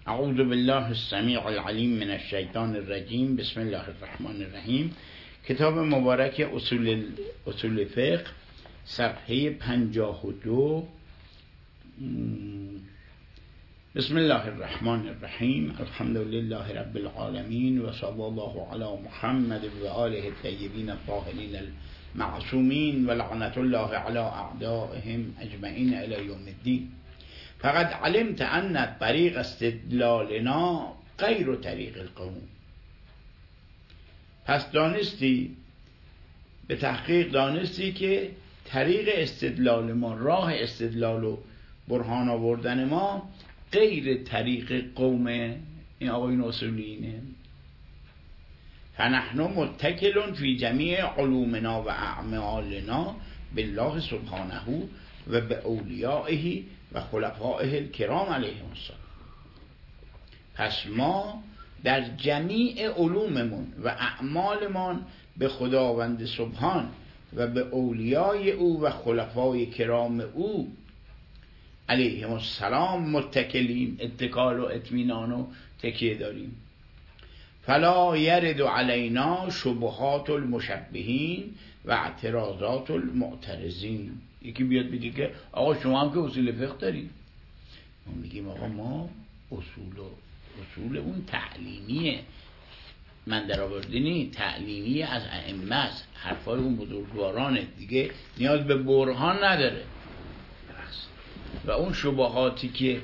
اعوذ بالله السمیع العلیم من الشیطان الرجیم. بسم الله الرحمن الرحیم. کتاب مبارک اصول فقه، صفحه 52. بسم الله الرحمن الرحیم. الحمد لله رب العالمین و صلی الله علی محمد و آله الطیبین الطاهرین المعصومین و لعنت الله علی اعدائهم اجمعین الی یوم الدین. فقد علمت ان طریق استدلالنا غیر طریق القوم. پس دانستی، به تحقیق دانستی که طریق استدلال ما، راه استدلال و برهان آوردن ما غیر طریق قوم این آقایون اصولینه. فنحن متکلون فی جمیع علومنا و اعمالنا بالله سبحانه و به اولیائه و خلفائه الکرام علیهم السلام. پس ما در جمیع علوممون و اعمالمان به خداوند سبحان و به اولیای او و خلفای کرام او علیهم السلام متکلیم، اتکال و اطمینان و تکیه داریم. فلا یرد علینا شبهات المشبهین و اعتراضات المعترضین. یکی بیاد بگه که آقا شما هم که اصول فقه دارید. ما میگیم آقا ما اصول اون تعلیمیه، من در آوردنی تعلیمی از ائمه است، حرفای اون بزرگوارانه دیگه، نیاز به برهان نداره. و اون شبهاتی که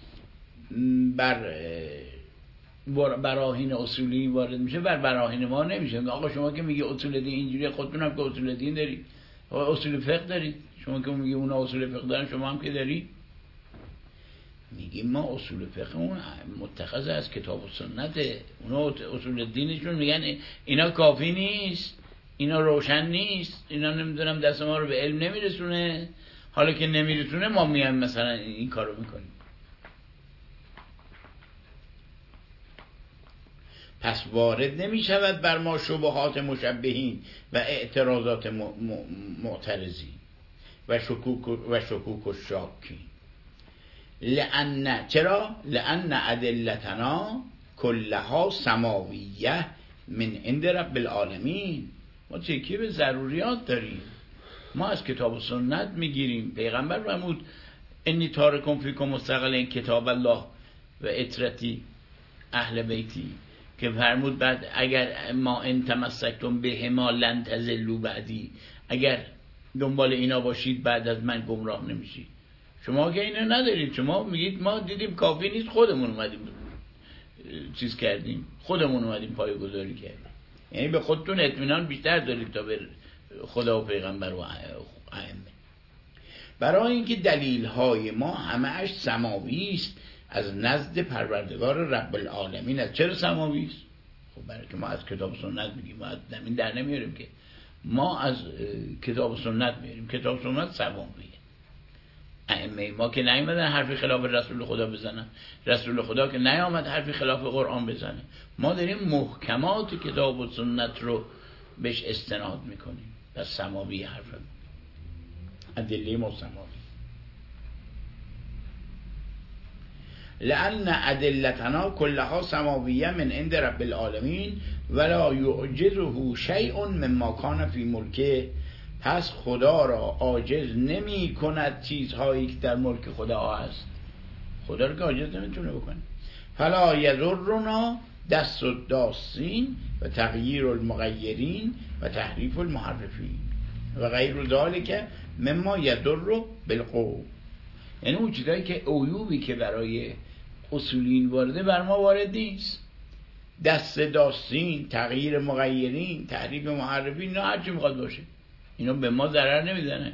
بر براهین اصولی وارد میشه بر براهین ما نمیشه. آقا شما که میگه اصول دین اینجوری، خودتون هم که اصول دین دارید، اصول فقه دارید. شما که میگه اونا اصول فقه دارن، شما هم که دارید. میگیم ما اصول فقه اون متخذ از کتاب و سنته. اونا اصول دینشون میگن اینا کافی نیست، اینا روشن نیست، اینا نمیدونم دست ما رو به علم نمیرسونه. حالا که نمیرسونه ما میایم مثلا این کارو میکنیم. پس وارد نمیشود بر ما شبهات مشبهین و اعتراضات معترضین و شکوک و شاکین. لأن ادلتنا کلها سماویه من عند رب العالمین. ما تکیه به ضروریات داریم. ما از کتاب و سنت میگیریم. پیغمبر فرمود انی تارکم فیکم مستقلین کتاب الله و اطرتی اهل بیتی، که فرمود بعد اگر ما ان تمسکتم بهما لن تضلوا بعدی، اگر دنبال اینا باشید بعد از من گمراه نمیشید. شما که اینو ندارید، شما میگید ما دیدیم کافی نیست، خودمون اومدیم چیز کردیم، خودمون اومدیم پایه‌گذاری کردیم. یعنی به خودتون اطمینان بیشتر دارید تا به خدا و پیغمبر و ائمه. برای اینکه دلیل های ما همه‌اش سماوی است، از نزد پروردگار رب العالمین است. چرا سماوی است؟ خب برای که ما از کتاب و سنت میگیم، ما از زمین در نمیاریم که، ما از کتاب و سنت میاریم. کتاب و سنت سماویه. ائمه ما که نیامدن حرفی خلاف رسول خدا بزنن، رسول خدا که نیامد حرفی خلاف قرآن بزنه. ما داریم محکمات کتاب و سنت رو بهش استناد میکنیم. پس سماوی حرفه، ادله ما سماوی. لأن ادلتنا كلها سماویه من عند رب العالمین ولا یعجزه شیء مما کان فی ملکه. پس خدا را عاجز نمی کند چیزهایی که در ملک خدا هست. خدا را که عاجز نمیتونه بکنه. فلا یضرنا دست الداسین و تغییر المغیرین و تحریف المحرفین و غیر ذلک مما یضر بالقوم. یعنی اون چیزایی که عیوبی که برای اصولین وارده بر ما وارد نیست. دست داستین، تغییر مغیرین، تحریف محرفین، اینا هرچی میخواد باشه، اینا به ما ضرر نمیزنه.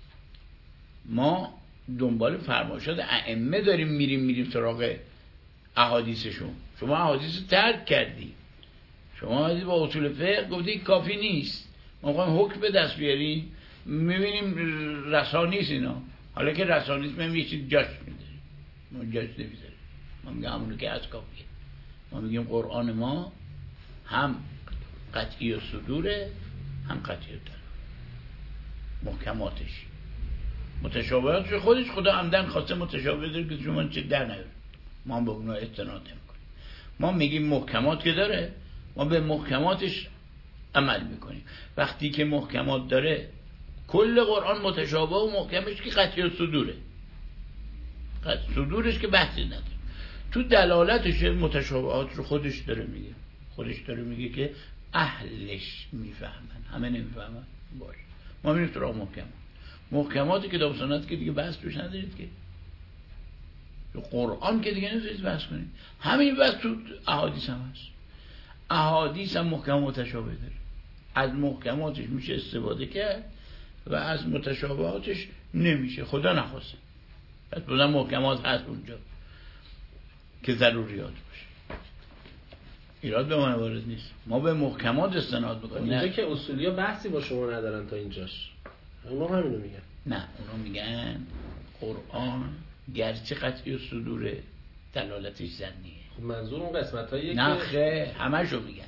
ما دنبال فرمایشات ائمه داریم میریم سراغ احادیثشون. شما احادیث رو ترک کردی، شما با اصول فقه گفتی کافی نیست، ما میخوایم حکم به دست بیاریم. میبینیم رسانیست اینا. حالا که رسانیست ما یه چیز جاش میذاریم، ما جاش نمیذاریم. ما میگیم همونو که از کافیه. ما میگیم قرآن ما هم قطعی و صدوره، هم قطعی و داره، محکماتش. متشابهاتش خودش خدا عمدن خواسته متشابه داره که شما چه در نیاره. ما به اونها استناد نمیکنیم. ما میگیم محکمات که داره، ما به محکماتش عمل میکنیم. وقتی که محکمات داره، کل قرآن متشابه و محکمش که قطعی صدوره، صدورش که بحثی نداره. تو دلالتش متشابهات رو خودش داره میگه که اهلش میفهمن، همه نمیفهمن. باشه، ما میریم تو راه محکمات کتاب سنت که دیگه بحث توش ندارید که. تو قرآن که دیگه نمیتونید بحث کنید. همین بحث تو احادیث هم هست. احادیث هم محکم و متشابه داره. از محکماتش میشه استفاده کرد و از متشابهاتش نمیشه، خدا نخواسته. پس بودن محکمات هست اونجا که ضروریات باشه. ایراد به ما وارد نیست، ما به محکمات استناد میکنیم. اینجا که اصولیا بحثی با شما ندارن تا اینجاش، اونا همینو میگن. نه، اونا میگن قرآن گرچه قطعی صدور دلالتش زنیه. خب منظور اون قسمتاییه که نه خیر، همشو میگن.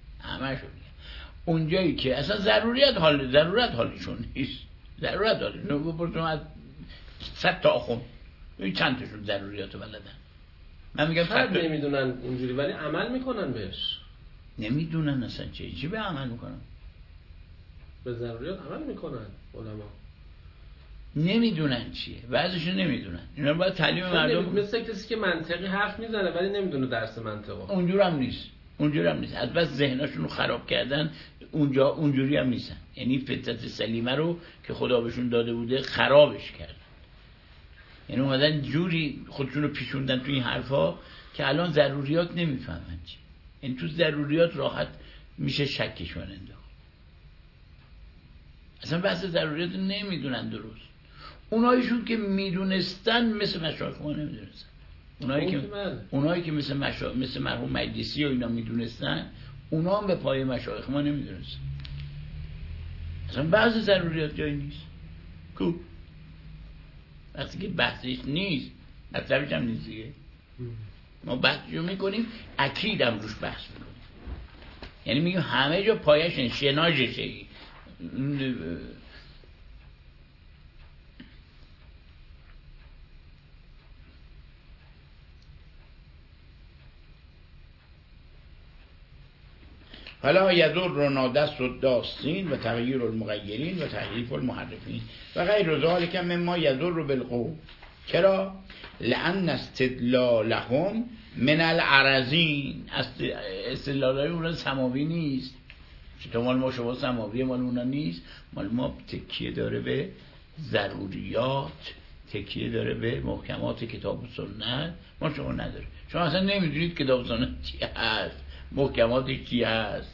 اونجایی که اصلا ضرورت حالشون نیست. ضرورت حالشون بپرسون از 100 تا آخون این چند تاشون ضروریاتو بلدن. من میگم شاید نمیدونن اونجوری ولی عمل میکنن بهش. نمیدونن اصلا چی به عمل میکنن. به ضروریات عمل میکنن علما. نمیدونن چیه، بعضیشون نمیدونن. اینا باید تعلیم مردم. مثل کسی که منطقی حرف میزنه ولی نمیدونه درس منطقه. اونجوری هم نیست. از بس ذهناشون رو خراب کردن. اونجوری هم نیستن. یعنی فطرت سلیمه رو که خدا بهشون داده بوده خرابش کردن. یعنی اومدن جوری خودشون رو پیشوندن تو این حرفا که الان ضروریات نمیفهمن چی. یعنی تو ضروریات راحت میشه شکشون انداخت. اصلا بحث ضروریات نمیدونن درست. اونایشون که میدونستن مثل مشایخ ما نمیدونستن. اونایی که مثل مرحوم مجلسی و اینا میدونستن، اونا هم به پای مشایخ ما نمیدونستن. اصلا بعض ضروریات جایی نیست. کو وقتی که بحثش نیست، مطلبش هم نیست دیگه. ما بحثشو میکنیم، اکید هم روش بحث میکنیم. یعنی میگیم همه جا پایش شناجشه. فلا یضرنا دست الداستین و تغییر المغیرین و تحریف المحرفین و غیر ذلک مما یضر بالقوم. چرا؟ لأن استدلالهم من العرضین، استدلالای اونا سماوی نیست. چطور مال ما شما سماوی، مال اونا نیست. مال ما تکیه داره به ضروریات، تکیه داره به محکمات کتاب و سنت. ما شما نداره. شما اصلا نمیدونید کتاب و سنت چی هست، محکماتش چی هست.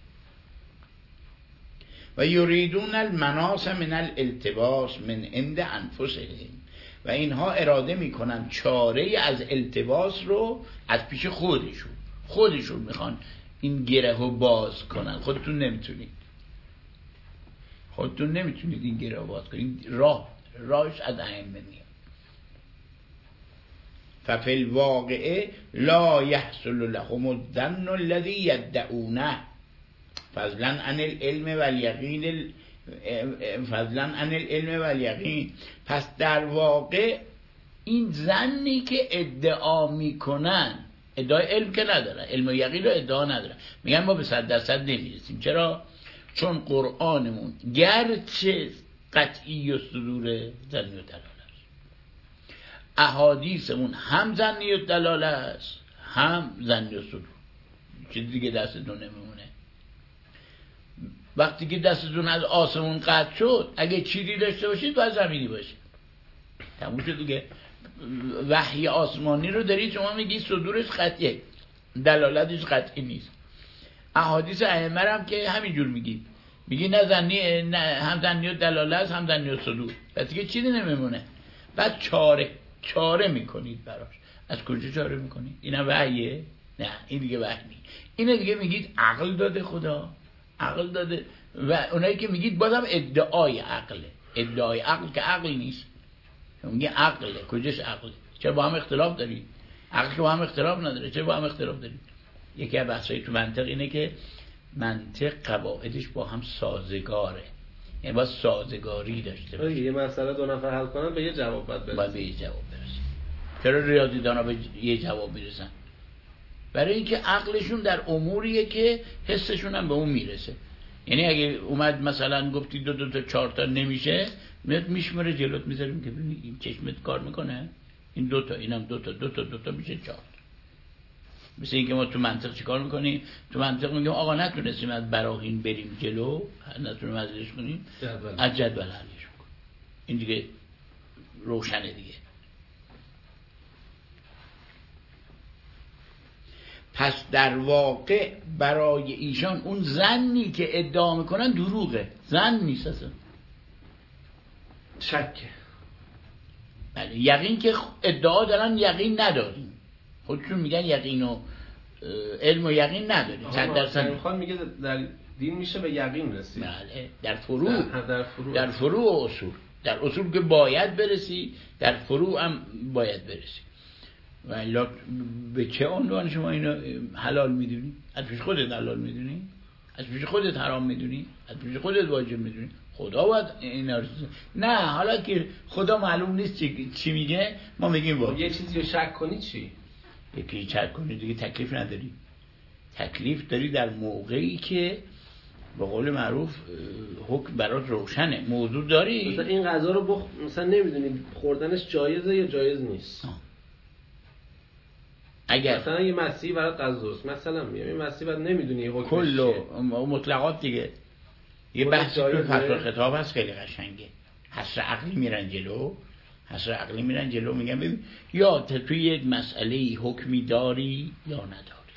و یریدون المناص من الالتباس من عند انفسهم، و اینها اراده میکنن چاره از التباس رو از پیش خودشون میخوان این گره رو باز کنن. خودتون نمیتونید این گره رو باز کنید. راهش از ائمه میاد. ففی الواقع لا يحصل لهم الظن الذي يدعونه فضلا عن العلم والیقین. پس در واقع این ظنی که ادعا میکنن، ادعای علم که ندارن، علم و یقین رو ادعا ندارن، میگن ما به 100% نمیرسیم. چرا؟ چون قرآنمون گرچه قطعی و صدور ظنی و دلاله است، احادیثمون هم ظنی و دلاله است هم ظنی و صدور. چیز دیگه دستتون نمیمونه. وقتی که دستتون از آسمون قطع شد، اگه چیزی داشته باشید باید زمینی باشه. تموم شد دیگه. وحی آسمانی رو دارید شما میگی صدورش قطعیه، دلالتش قطعی نیست. احادیث ائمه هم که همینجور میگی نه ظنی، نه هم ظنی و دلاله است هم ظنی و صدور. پس دیگه چیزی نمیمونه. بعد چاره میکنید براش. از کجا چاره میکنید؟ اینا وحیه؟ نه این دیگه وحی نیست. اینا دیگه میگید عقل داده خدا، عقل داده. و اونایی که میگید بازم ادعای عقله، ادعای عقل که عقل نیست. میگه عقله، کجاش عقله؟ چرا با هم اختلاف دارید؟ عقل که با هم اختلاف نداره، چرا با هم اختلاف دارید؟ یکی از بحثای تو منطق اینه که منطق قواعدش با هم سازگاره، یعنی با سازگاری داشته باشه. یه مسئله دو نفر حل کنن به یه جواب باید برسن. به یه جواب برسن. چرا ریاضیدانا به یه جواب میرسن؟ برای اینکه عقلشون در اموریه که حسشون هم به اون میرسه. یعنی اگه اومد مثلا گفتی 2 تا 4 تا نمیشه، میاد میشمره جلوت میذاریم که ببینی این چشمت کار میکنه، این 2 تا، اینم 2 تا، 2 تا میشه 4. مثل اینکه ما تو منطق چیکار میکنیم؟ تو منطق میگیم آقا نتونستیم از براهین بریم جلو، نتونیم حلش کنیم، از جدول حلش کنیم. این دیگه روشنه دیگه. پس در واقع برای ایشان اون ظنی که ادعا میکنن دروغه، ظن نیست اصلا، شکه. بله، یقین که ادعا دارن یقین نداریم، خودشون میگن یقین و علم و یقین نداریم. 100% میگه در دین میشه به یقین رسید. بله، در فروع و اصول. در اصول که باید برسی، در فروع هم باید برسی. و به چه عنوان شما اینو حلال میدونی؟ از پیش خودت حلال میدونی؟ از پیش خودت حرام میدونی؟ از پیش خودت واجب میدونی؟ خدا باید اینا رو نه، حالا که خدا معلوم نیست چی میگه، ما میگیم واجب. یه چیزی رو شک کنی چی؟ یکی شک کنی دیگه تکلیف نداری. تکلیف داری در موقعی که به قول معروف حکم برات روشنه، موضوع داری. مثلا این غذا رو مثلا نمیدونی خوردنش جایزه یا جایز نیست. اگر مثلا یه مسیحی برات غذاست، مثلا میگم این مسیحی بعد نمیدونی حکمش کل مطلقات دیگه. یه بحث تو فصل خطاب هست خیلی قشنگه، حصر عقلی میرن جلو، میگن ببین یا توی یک مسئله حکمی داری یا نداری،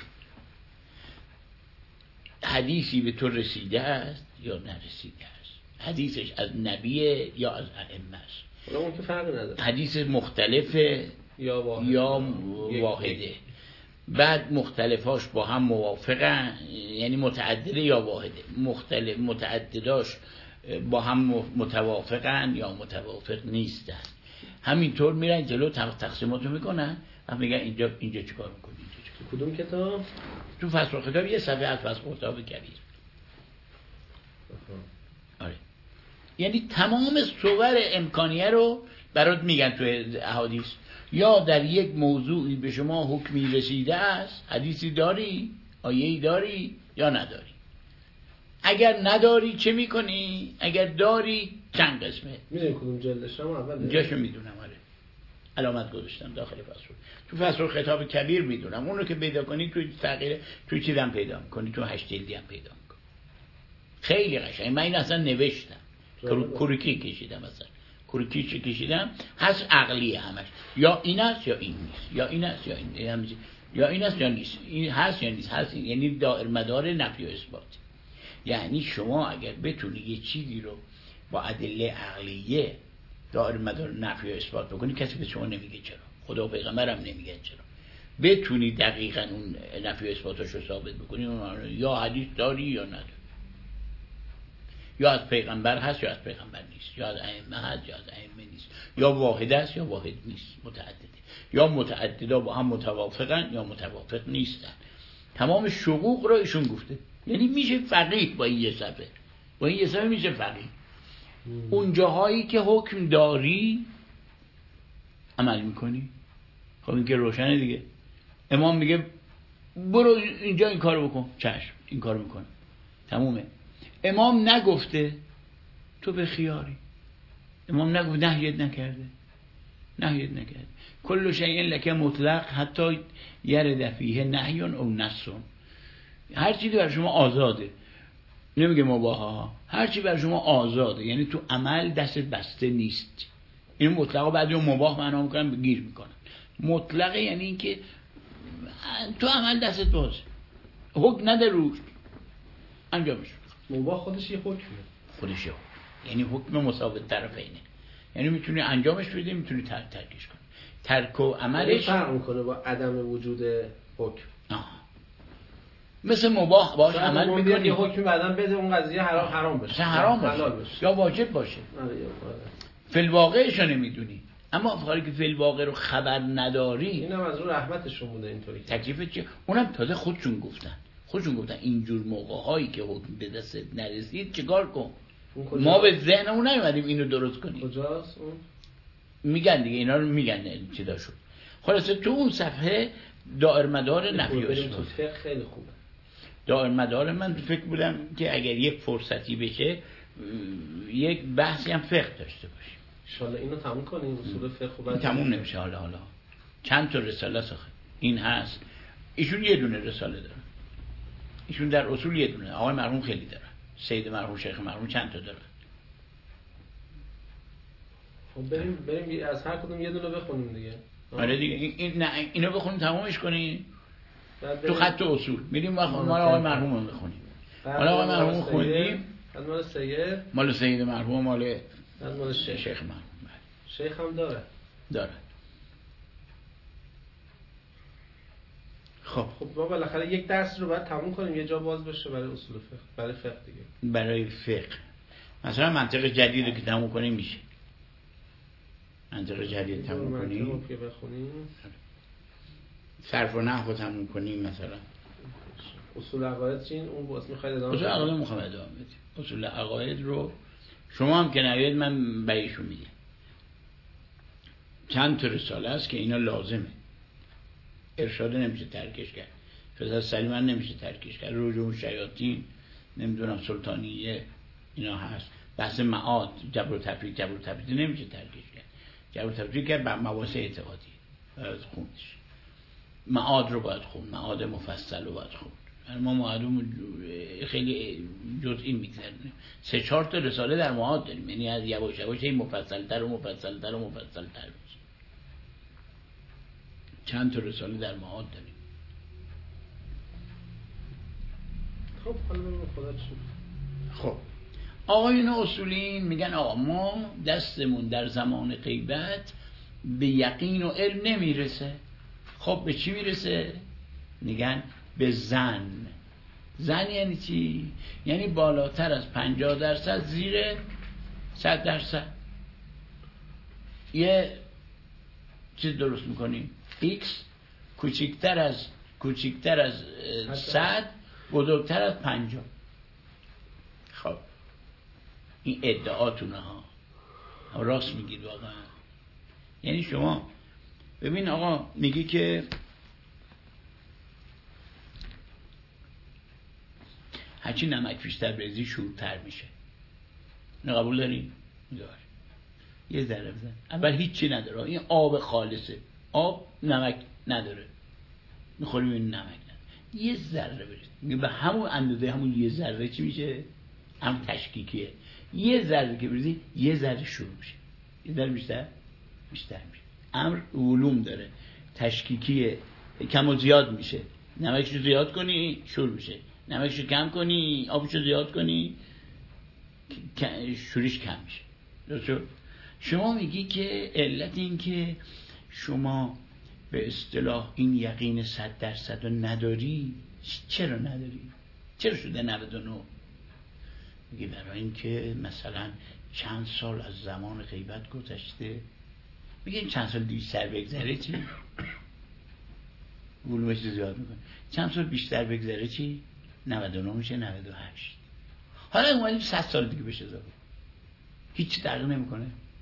حدیثی به تو رسیده است یا نرسیده است، حدیثش از نبیه یا از ائمه است، حالا اون که فرقی نداره، حدیث مختلفه یا واحده. بعد مختلفاش با هم موافقن، یعنی متعدده یا واحده، متعدداش با هم متوافقن یا متوافق نیستن. همینطور میرن جلو تقسیماتو میکنن و میگن اینجا چیکار میکنی؟ کدوم کتاب؟ تو فصل خطاب یه صفحه از فصل خطاب کبیر. آره، یعنی تمام صور امکانیه رو برات میگن تو احادیث. یا در یک موضوعی به شما حکمی رسیده است، حدیثی داری، آیه‌ای داری یا نداری. اگر نداری چه میکنی؟ اگر داری چند قسمه؟ میدونی کدوم جلدش هم اول؟ جاشو میدونم، آره، علامت گذاشتم داخل فصل. تو فصل خطاب کبیر میدونم، اونو که پیدا کنی توی تغییر توی چیزم پیدا میکنی، تو 8 جلدی هم پیدا میکنی. خیلی قشنگ. من این اصلا نوشتم، کروکی کشیدم، مثلا کروکی کشیدم، هست عقلیه همش، یا این است یا این نیست، یا این است یا این نیست، یا این است یا نیست، این هست یا نیست، هست یعنی دائر مدار نفی و اثبات. یعنی شما اگر بتونی یه چیزی رو با ادله عقلیه دائر مدار نفی و اثبات بکنی، کسی به شما نمیگه چرا، خدا و پیغمبرم نمیگن چرا. بتونی دقیقاً اون نفی و اثباتش رو ثابت بکنی، یا حدیث داری یا نداری، یا از پیغمبر هست یا از پیغمبر نیست، یا از ائمه هست یا از ائمه نیست، یا واحد است یا واحد نیست، متعدده، یا متعددا با هم متوافقن یا متوافق نیستن. تمام شقوق رو ایشون گفته. یعنی میشه فقیه با این یه صفحه، میشه فقیه. اون جاهایی که حکم داری عمل میکنی، خب این که روشنه دیگه. امام میگه برو اینجا این کارو بکن، چشم این کارو میکنه، تمومه. امام نگفته تو به خیاری، امام نگفت، نهیت نکرده. کل شیء لک مطلق حتی یرد فیه نهی او نص. هر چیزی بر شما آزاده، نمیگه مباح، هر چی بر شما آزاده، یعنی تو عمل دست بسته نیست. این مطلقا بعضی مباح معنا میکنن، گیر میکنن. مطلقه یعنی اینکه تو عمل دستت بازه، حکم نده روش، انجامش. مباح خودش یه حکمه، یعنی حکم مساوی طرفینه، یعنی میتونی انجامش بدی، میتونی ترکش کنی. ترک و عملش فرق میکنه با عدم وجود حکم. مثل مباح باش عمل میکنی، یه حکم بعدن بده اون قضیه حرام بشه، حرام باشه یا واجب باشه. فی الواقعش نمیدونی، اما کاری که فی الواقع رو خبر نداری، اینم از اون رحمتشون بوده اینطوری. تکلیف چیه؟ اونم تازه خودشون گفتن اینجور موقع‌هایی که حکم به دست نرسید چیکار کن. ما به ذهنمون نیومدیم اینو درست کنیم. کجاست اون؟ میگن دیگه، اینا رو میگن چی داشت. خلاصه تو اون صفحه دائرمدار نفی و تو اثبات فقه خیلی خوبه. دائرمدار من فکر بودم که اگر یک فرصتی بشه یک بحثی هم فقه داشته باشیم. انشالله اینو تموم کنیم اصول فقه خوبه. تموم نمیشه حالا چند تا رساله ساخته این هست. ایشون یه دونه رساله داره، ایشون در اصول یه دونه، آقای مرحوم خیلی داره، سید مرحوم شیخ مرحوم چند تا داره. خب بریم از هر کدوم یه دونه بخونیم دیگه. آره دیگه اینو بخونیم تمامش کنیم تو خط اصول میریم مال آقای مرحوم رو میخونیم. مال آقای مرحوم خوندیم، مال سید، مال سید مرحوم، مال شیخ مرحوم. شیخ هم داره. خب ما بالاخره یک درس رو باید تموم کنیم، یه جا باز بشه برای اصول فقه، برای فقه دیگه. برای فقه مثلا منطق جدید رو که تموم کنیم میشه. منطق جدید تموم کنیم، منطق رو بخونیم، صرف و نحو تموم کنیم مثلا. اصول عقاید چین اون باز میخواید ادامه اصول عقاید میخوام ادامه بدیم. اصول عقاید رو شما هم که نوید من برایشون میگم. چند تا رساله است که اینا لازمه. ارشاد نمیشه ترکش کرد، فضل سلیمان نمیشه ترکش کرد، رجوع شیاطین، نمیدونم سلطانیه اینا هست. بحث معاد، جبر و تفریق نمیشه ترکش کرد. جبر و تفریق کرد بر مباحث اعتقادی باید خوندش. معاد رو باید خوند، معاد مفصل رو باید خوند. ما معادم خیلی جزئی میگذرونیم. 3-4 تا رساله در معاد داریم، یعنی از یواش یواش این مفصل‌تر و مفصل‌تر و مفصل‌تر میشه. چند تا رساله در معاد داریم. خب حالا ببینیم خدا چی. خب آقایون اصولین میگن آقا ما دستمون در زمان غیبت به یقین و علم نمیرسه. خب به چی میرسه؟ میگن به ظن. ظن یعنی چی؟ یعنی بالاتر از 50% زیر 100%. یه چیز درست میکنیم x کوچکتر از 100 بزرگتر از 50. خب این ادعاتونه ها راست میگید واقعا. یعنی شما ببین آقا میگی که هرچی نمک بیشتر بریزی شورتر میشه. اینو قبول داری؟ داری. یه ذره بزن. اول هیچی نداره، این آب خالصه، آب نمک نداره، میخوریم این نمک نداره. یه ذره بریز به همون اندازه، همون یه ذره چی میشه؟ هم تشکیکیه. یه ذره که بریزی یه ذره شور میشه، یه ذره بیشتر میشه. امر علوم داره، تشکیکیه، کم و زیاد میشه. نمکشو زیاد کنی شور میشه، نمکشو کم کنی آبشو زیاد کنی شوریش کم میشه. درست؟ شما میگی که علت این که شما به اصطلاح این یقین 100% رو نداری، چرا نداری؟ چرا شده 99؟ میگی برای این که مثلا چند سال از زمان غیبت گذشته. میگه این چند سال بیشتر بگذره چی؟ علومش زیاد میکنه. چند سال بیشتر بگذره چی؟ 99 میشه 98. حالا اومدیم 100 سال دیگه بشه اضافه، هیچ تغییر نمیکنه.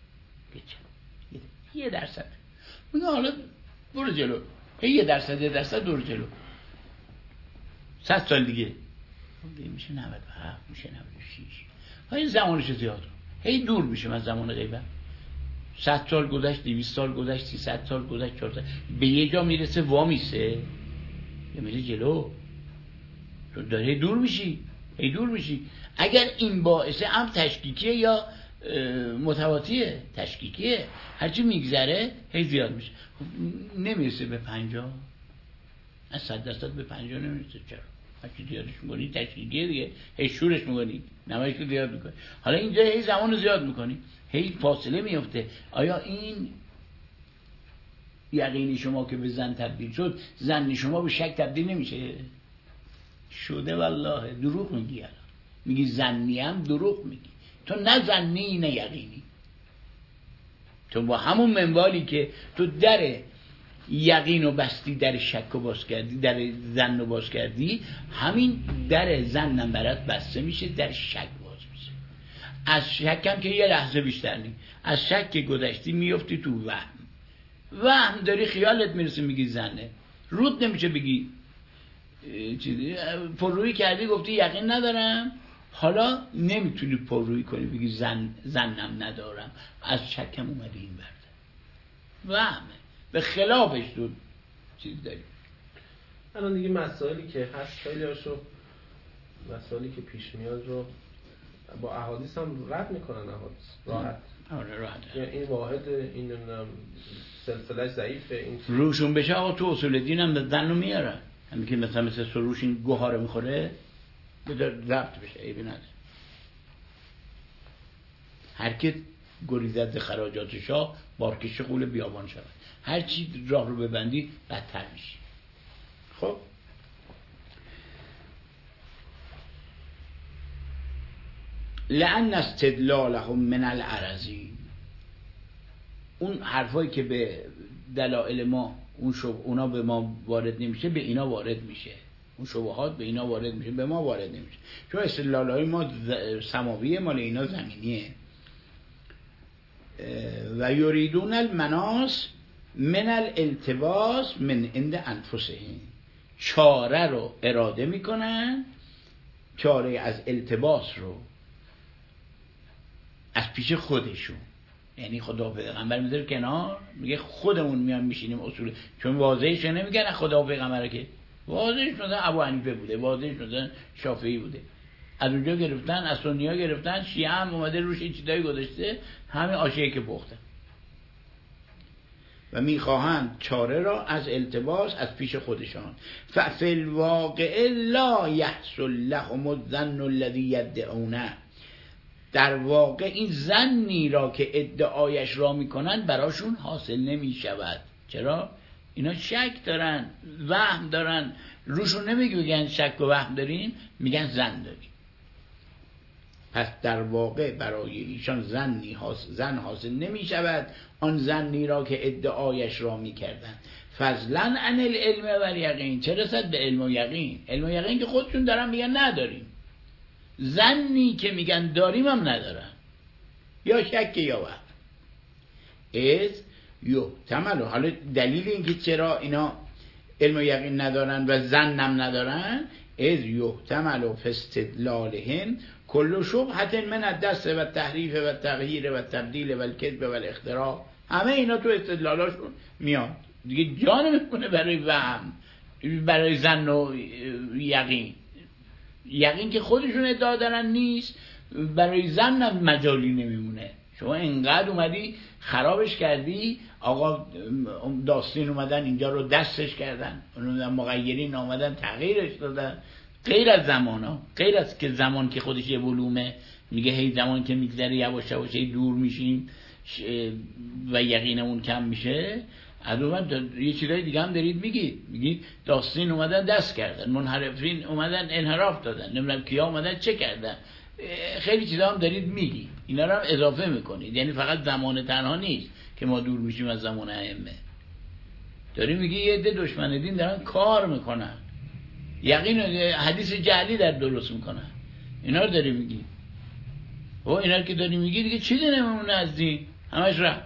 یه درصد. میگه حالا برو جلو، یه درصد برو جلو. 100 سال دیگه میشه 97 میشه 96. این زمانش زیاد هی دور میشه از زمان غیبت. 100 سال گذشت، 200 سال گذشت، 300 سال گذشت، 400 به یه جا میرسه وامیسه یا میره جلو. تو داره دور میشی. اگر این باعثه هم تشکیکیه یا متواتیه، تشکیکیه، هرچی میگذره هی زیاد میشه. نمیرسه به 50. از 100% به 50 نمیرسه. چرا؟ هرچی زیادش میکنی تشکیکیه دیگه، هی شورش میکنی، نمایش رو زیاد میکنی. حالا اینجا هی زمان رو زیاد میکنی، هی فاصله میفته. آیا این یقینی شما که به ظن تبدیل شد، ظن شما به شک تبدیل نمیشه؟ شده والله. دروغ میگی. الان میگی ظنی هم دروغ میگی. تو نه ظنی نه یقینی. تو با همون منوالی که تو در یقین رو بستی، در شک رو باز کردی، در ظن رو باز کردی، همین در ظن هم برات بسته میشه، در شک باز میشه. از شک هم که یه لحظه بیشتر نیم، از شک که گذشتی میفتی تو وهم. وهم داری خیالت میرسه میگی زنه، رود نمیشه بگی چیزی، پررویی کردی گفتی یقین ندارم، حالا نمیتونی پررویی کنی بگی زنم ندارم، از شکم اومدی این برده، وهمه، به خلافش تو چیز داری. الان دیگه مسائلی که هست خیلی هاشو، مسائلی که پیش میاد رو با احادیث هم رد میکنن، احادیث راحت. آره راحت. این واحد، این سلسله ضعیفه، این روشون بشه آقا تو اصول دین هم زن رو میارن، همین که مثل سروش این گوهاره میخوره بذار ضبط بشه، عیبی نداره. هر کی گریزد ز خراجات شاه بارکش غول بیابان شود. هر چی راه رو ببندی بدتر میشی. خب لأن استدلالهم من العرضی، اون حرفایی که به دلائل ما اونا به ما وارد نمیشه به اینا وارد میشه، اون شبهات به اینا وارد میشه به ما وارد نمیشه، چون استدلالهای ما سماویه، مال اینا زمینیه. و یریدون المناس من الالتباس من عند انفسهم، چاره رو اراده میکنن، چاره از التباس رو از پیش خودشون، یعنی خدا و پیغمبر میذاره کنار، میگه خودمون میان میشینیم اصول، چون واضحش نمیگن خدا و پیغمبر، که واضحش مثلا ابو حنیفه بوده، واضحش مثلا شافعی بوده، از اونجا گرفتن، از سنی ها گرفتن، شیعه هم اومده روش چیزایی گذاشته، همین آشیه که پخته و میخواهند چاره را از التباس از پیش خودشان. ففی الواقع لا یحصل لهم الظن الذی یدعونه، در واقع این ظنی را که ادعایش را میکنن براشون حاصل نمی شود. چرا؟ اینا شک دارن، وهم دارن، روشون نمیگن شک و وهم داریم، میگن ظن داریم. پس در واقع برای ایشان ظن حاصل نمی شود، آن ظنی را که ادعایش را میکردن. فضلا عن العلم و الیقین، چه رسد به علم و یقین؟ علم و یقین که خودشون دارن میگن نداریم، ظنی که میگن داریم هم ندارن، یا شک یا وهم. از یحتمل، حالا دلیل اینکه چرا اینا علم و یقین ندارن و ظنم ندارن، از یحتمل فی استدلالهم کل شبهت من الدست و تحریف و تغییر و تبدیل و الکذب و الاختراع، همه اینا تو استدلالاشون میاد دیگه، جا نمیکنه برای وهم، برای ظن و یقین. یقین که خودشون ادعا دارن نیست، برای ظن هم مجالی نمیمونه. شما انقدر اومدی خرابش کردی، آقا داستین اومدن اینجا رو دستش کردن، مغیرین اومدن تغییرش دادن، غیر از زمان ها، غیر از که زمان که خودش یه ولومه، میگه هی زمان که میگذره یواش یواش دور میشیم و یقینمون کم میشه. از اون یه چیزای دیگه هم دارید میگید داستین اومدن دست کردن، منحرفین اومدن انحراف دادن، نمیدونم کیا اومدن چه کردن، خیلی چیزا هم دارید میگی، اینا رو هم اضافه میکنید. یعنی فقط زمان تنها نیست که ما دور میشیم از زمان ائمه، داری میگی یه عده دشمن دین دارن کار میکنن، یقین حدیث جعلی در درست میکنن، اینا رو داری میگی. و اینا رو که داری میگی دیگه چیزی نمیمونه از دین، همش رفت.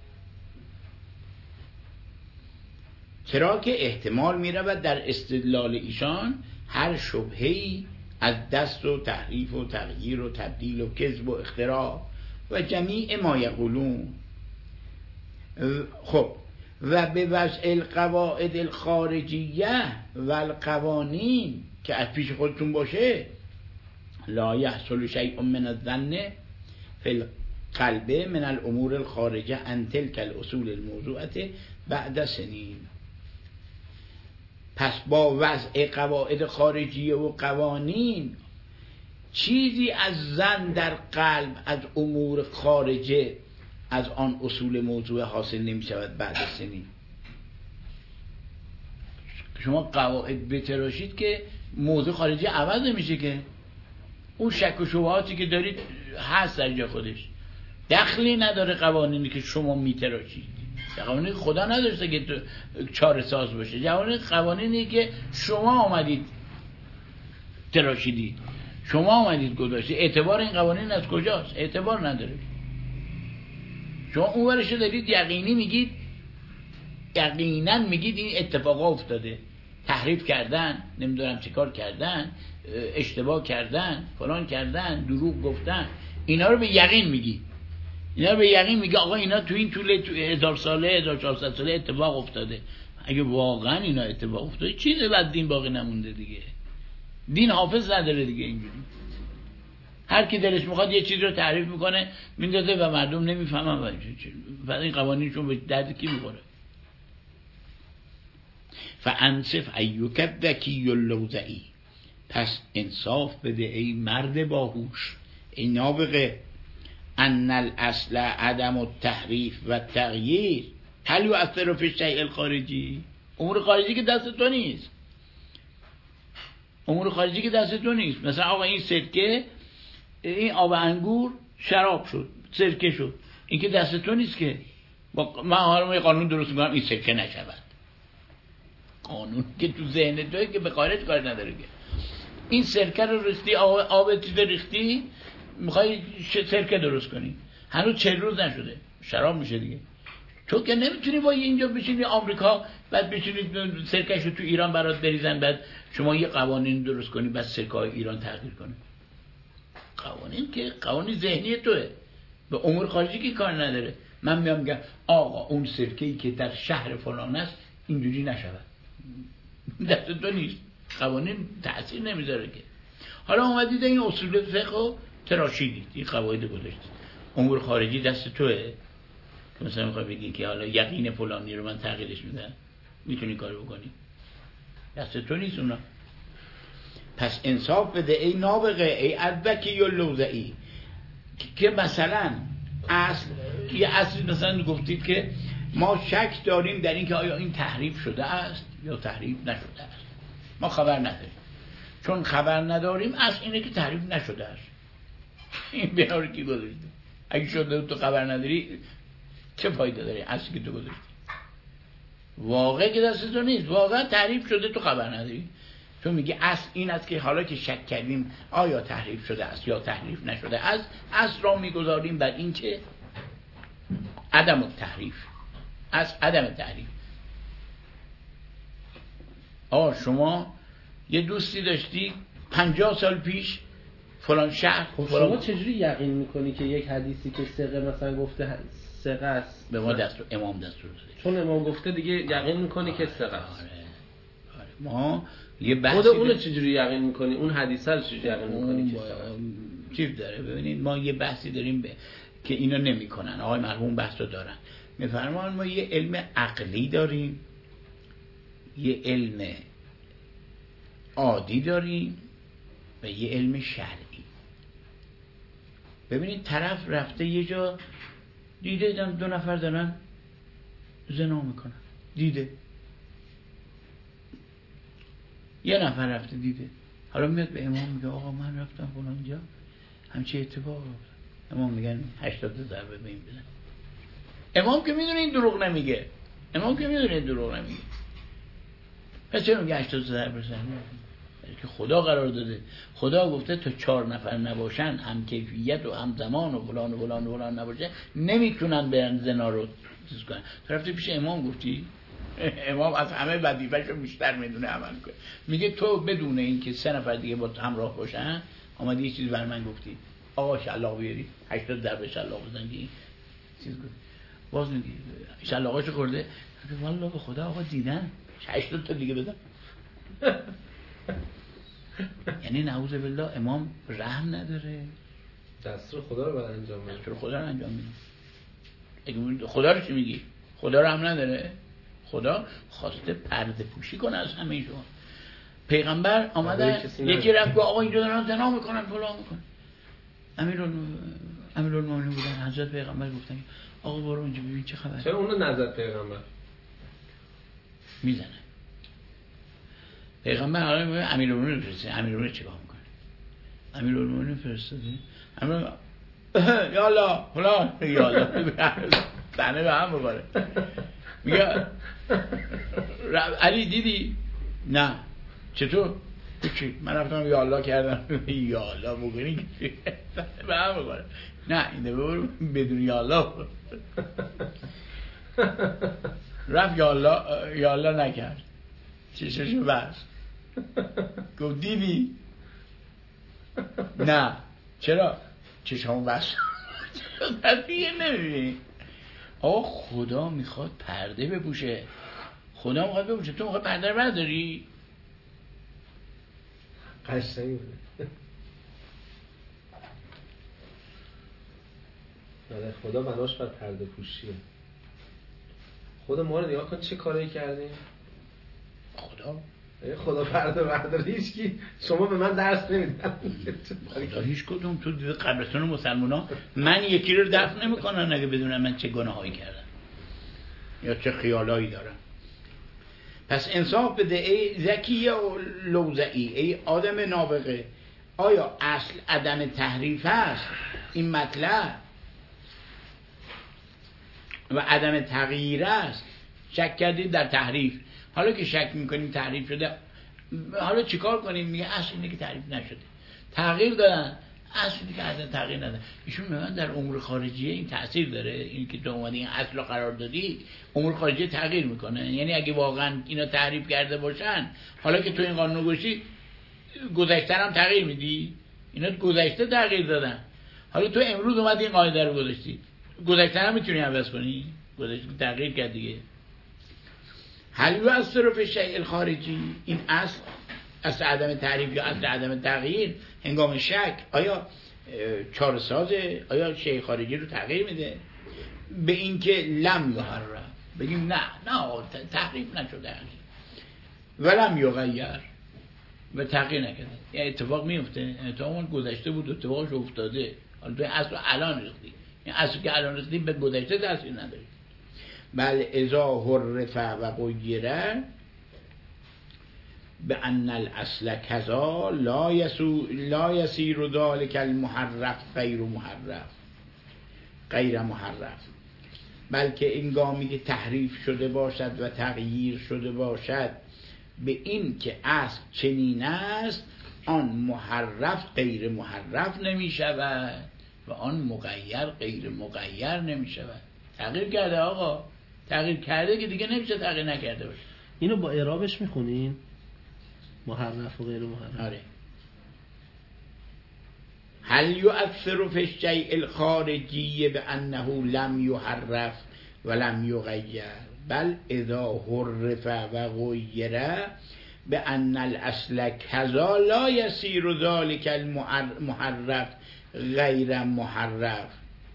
چرا که احتمال میرود در استدلال ایشان هر شبهه‌ای از دست و تحریف و تغییر و تبدیل و کذب و اختراع و جمیع ما یقولون. خب و به وضع القواعد الخارجیه و القوانین که از پیش خودتون باشه، لا یحصل شیء من الظن فی القلب من الامور الخارجه عن تلك الاصول الموضوعه بعد سنین. پس با وضع قواعد خارجیه و قوانین چیزی از ظن در قلب از امور خارجه از آن اصول موضوع حاصل نمی شود بعد سنین. شما قواعد بتراشید که موضوع خارجی عوض نمیشه، که اون شک و شبهاتی که دارید هست در جا خودش، دخلی نداره قوانینی که شما میتراشید. قوانین خدا نداشته که چاره ساز باشه، قوانینی که شما آمدید تراشیدید، شما آمدید گذاشتید. اعتبار این قوانین از کجاست؟ اعتبار نداره. شما اون ورشو دارید یقینی میگید یقینا میگید این اتفاق افتاده، تحریف کردن، نمیدونم چیکار کردن، اشتباه کردن، فلان کردن، دروغ گفتن، اینا رو به یقین میگی. اینا رو به یقین میگه آقا اینا تو این طول 1000 ساله 1400 ساله اتفاق افتاده. اگه واقعا اینا اتفاق افتاده چیزی بعد دین باقی نمونده دیگه. دین حافظ نداره دیگه. اینجوری هر کی دلش میخواد یه چیزی رو تعریف میکنه میندازه و مردم نمیفهمن و این قوانینشون به درد کی میخوره. فانصف ایک ذکی اللوذعی، پس انصاف بده ای مرد باهوش، ای نابغه. ان الاصل عدم التحریف و تغییر هل یؤثر فی الشیء الخارجی. امور خارجی که دست تو نیست، امور خارجی که دست تو نیست. مثلا آقا این سرکه، این آب انگور شراب شد، سرکه شد، این که دست تو نیست که. من حالا قانون درست میکنم این سرکه نشود. قانون که تو ذهن توئه که به خارج کار نداره که. این سرکه رو ریختی، آب چیز ریختی، میخوای سرکه درست کنی، هنوز 40 روز نشده، شراب میشه دیگه. تو که نمیتونی با اینجا بشینی آمریکا بعد بشینی سرکهشو تو ایران برات بریزن، بعد شما یه قوانین درست کنی بعد سرکه های ایران تغییر کنه. قوانین که قوانین ذهنی توئه، به امور خارجی که کار نداره. من میگم آقا اون سرکه‌ای که در شهر فلان است اینجوری نشود، دست تو نیست، قوانین تأثیر نمیذاره که. حالا اومدید این اصول فقه رو تراشیدید، این قواعد گذاشتید، امور خارجی دست توئه که مثلا میخوای بگی که حالا یقین فلانی رو من تغییرش میدم، میتونی کارو بکنی، دست تو نیست اونا. پس انصاف بده ای نابغه، ای ادبکی اللوذعی، که مثلا اصل یه اصل مثلا گفتید که ما شک داریم در این که آیا این تحریف شده است یا تحریف نشده است. ما خبر نداریم، چون خبر نداریم اصل اینه که تحریف نشده است. این بنا رو کی گذاشته؟ اگه شده تو خبر نداری چه فایده داره اصلی که تو گذاشتی؟ واقع که دست تو نیست، واقعا تحریف شده تو خبر نداری. تو میگی اصل این است که حالا که شک کردیم آیا تحریف شده است یا تحریف نشده است، اصل را میگذاریم بر این که عدم التحریف، از عدم تحریف. شما یه دوستی داشتی 50 سال پیش فلان شهر، شما چجوری یقین میکنی که یک حدیثی که ثقه مثلا گفته ثقه است؟ به ما دستور امام دستور داده، چون امام گفته دیگه یقین میکنی که ثقه است. آره. ما یه بحثی خود اون چجوری یقین میکنی؟ اون حدیث رو چجوری یقین میکنی که ثقه است؟ چیز داره. ببینید ما یه بحثی داریم که اینا نمیکنن، آقای مرحوم بحث رو دارن، میفرمان ما یه علم عقلی داریم، یه علم عادی داریم و یه علم شرعی. ببینید طرف رفته یه جا دیده 2 نفر دارن زنا میکنن، دیده، یه نفر رفته دیده، حالا میاد به امام میگه آقا من رفتم فلان جا همچه اتفاق افتاد. امام میگن 80 ضربه به این بزن. امام که میدونه این دروغ نمیگه، امام که میدونه این دروغ نمیگه، پس چرا میگه 80 ضربه بزن؟ که خدا قرار داده، خدا گفته تا 4 نفر نباشن هم کیفیت و هم زمان و فلان و فلان و فلان نباشه نمیتونن برن زنا رو چیز کنن. تو رفتی پیش امام گفتی؟ امام از همه وظیفه‌شو بیشتر میدونه عمل کنه. میگه تو بدون اینکه 3 نفر دیگه با همراه باشن اومدی یه چیز بر من گفتی، آقا شلاق بیاری 80 ضربه شلاق بزن که چیز گفت. باز میگی شلاقاشو خورده، والله به خدا آقا دیدن 80 تا دیگه بزن. یعنی نعوذ بالله امام رحم نداره، دستور خدا رو باید انجام میده، دستور خدا رو انجام میده. خدا رو چی میگی؟ خدا رحم نداره؟ خدا خواسته پرده پوشی کنه از همه شما. پیغمبر آمده یکی رفت آقا اینجا دارن زنا میکنن فلان میکنن، امیرالمومنین بودن، حضرت پیغمبر گفتن آقا برو اونجا ببین چه خبره. چرا اونو نزد پیغمبر؟ میزنه پیغمبر. حالا میگه امیرالمومنین فرستاده، امیرالمومنین چیکار میکنه؟ امیرالمومنین فرستاده، یا الله فلان، یا الله تنه به هم می‌خوره. میگه علی دیدی؟ نه. چطور؟ چی؟ من رفتم یا الله کردم، یا الله بکنی که به هم می‌خوره. نه این دفعه برو بدون یا الله. رفت یا الله نکرد، چششو بست، گفت دیدی؟ نه. چرا؟ چشمو بست. چرا دیگه نمیبینی؟ آقا خدا میخواد پرده بپوشه، خدا میخواد بپوشه، تو میخواد پرده رو برداری؟ قشنگ بوده. خدا بناش بر پرده پوشیه. خدا ما رو نگاه کن چه کاری کردیم. خدا پرده برداره، هیچکی شما به من درس نمیدن. خدا هیچ کدوم تو قبرستون مسلمونا من یکی رو دفن نمیکنن اگه بدونن من چه گناهایی کردم یا چه خیالایی دارم. پس انصاف بده ای ذکی و لوزعی، ای آدم نابغه، آیا اصل عدم تحریف هست این مطلب و عدم تغییر است؟ شک کردید در تحریف، حالا که شک میکنیم تحریف شده، حالا چیکار کنیم؟ میگه اصل اینه که تحریف نشده، تغییر دادن، اصل اینه که اصلا تغییر ندادن. ایشون میگن در امور خارجیه این تأثیر داره، این که تو اومدی این اصل رو قرار دادی، امور خارجیه تغییر میکنه. یعنی اگه واقعا اینا تحریف کرده باشن، حالا که تو این قانون گوشی گذشته هم تغییر میدی، اینا گذشته تغییر دادن، حالا تو امروز اومدی این قاعده رو گذاشتی، گذشته هم میتونی عوض کنی، گذشته تغییر کرد دیگه. هل یؤثر فی الشیء الخارجی، این اصل عدم تعریف یا اصل عدم تغییر هنگام شک آیا چاره سازه؟ آیا شیء خارجی رو تغییر میده؟ به این که لم یحرف بگیم نه تحریف نشده ولم یغیر و تغییر نکرده، یعنی اتفاق میفته، اتفاق گذشته بود اتفاقش افتاده، حالا تو اصل الان ریختی، این اصل که الان ریختی به گذشته تاثیر نداره. بل اذا حرف و غیره به ان الاصل کذا لا یسیر ذلک المحرف غیر محرف، بلکه انگامی که تحریف شده باشد و تغییر شده باشد به این که اصل چنین است، آن محرف غیر محرف نمی شود و آن مغیر غیر مغیر نمی شود. تغییر کرده آقا، تغییر کرده که دیگه نمیشه تغییر نکرده باشه. اینو با اعرابش میخونین؟ محرف و غیر محرف. آره. هل یؤثر فی الشیء الخارجی بانه لم یحرف ولم یغیر بل اذا حرف و غیر بان الاصل کذا لا یسیر ذلک المحرف غیر محرف.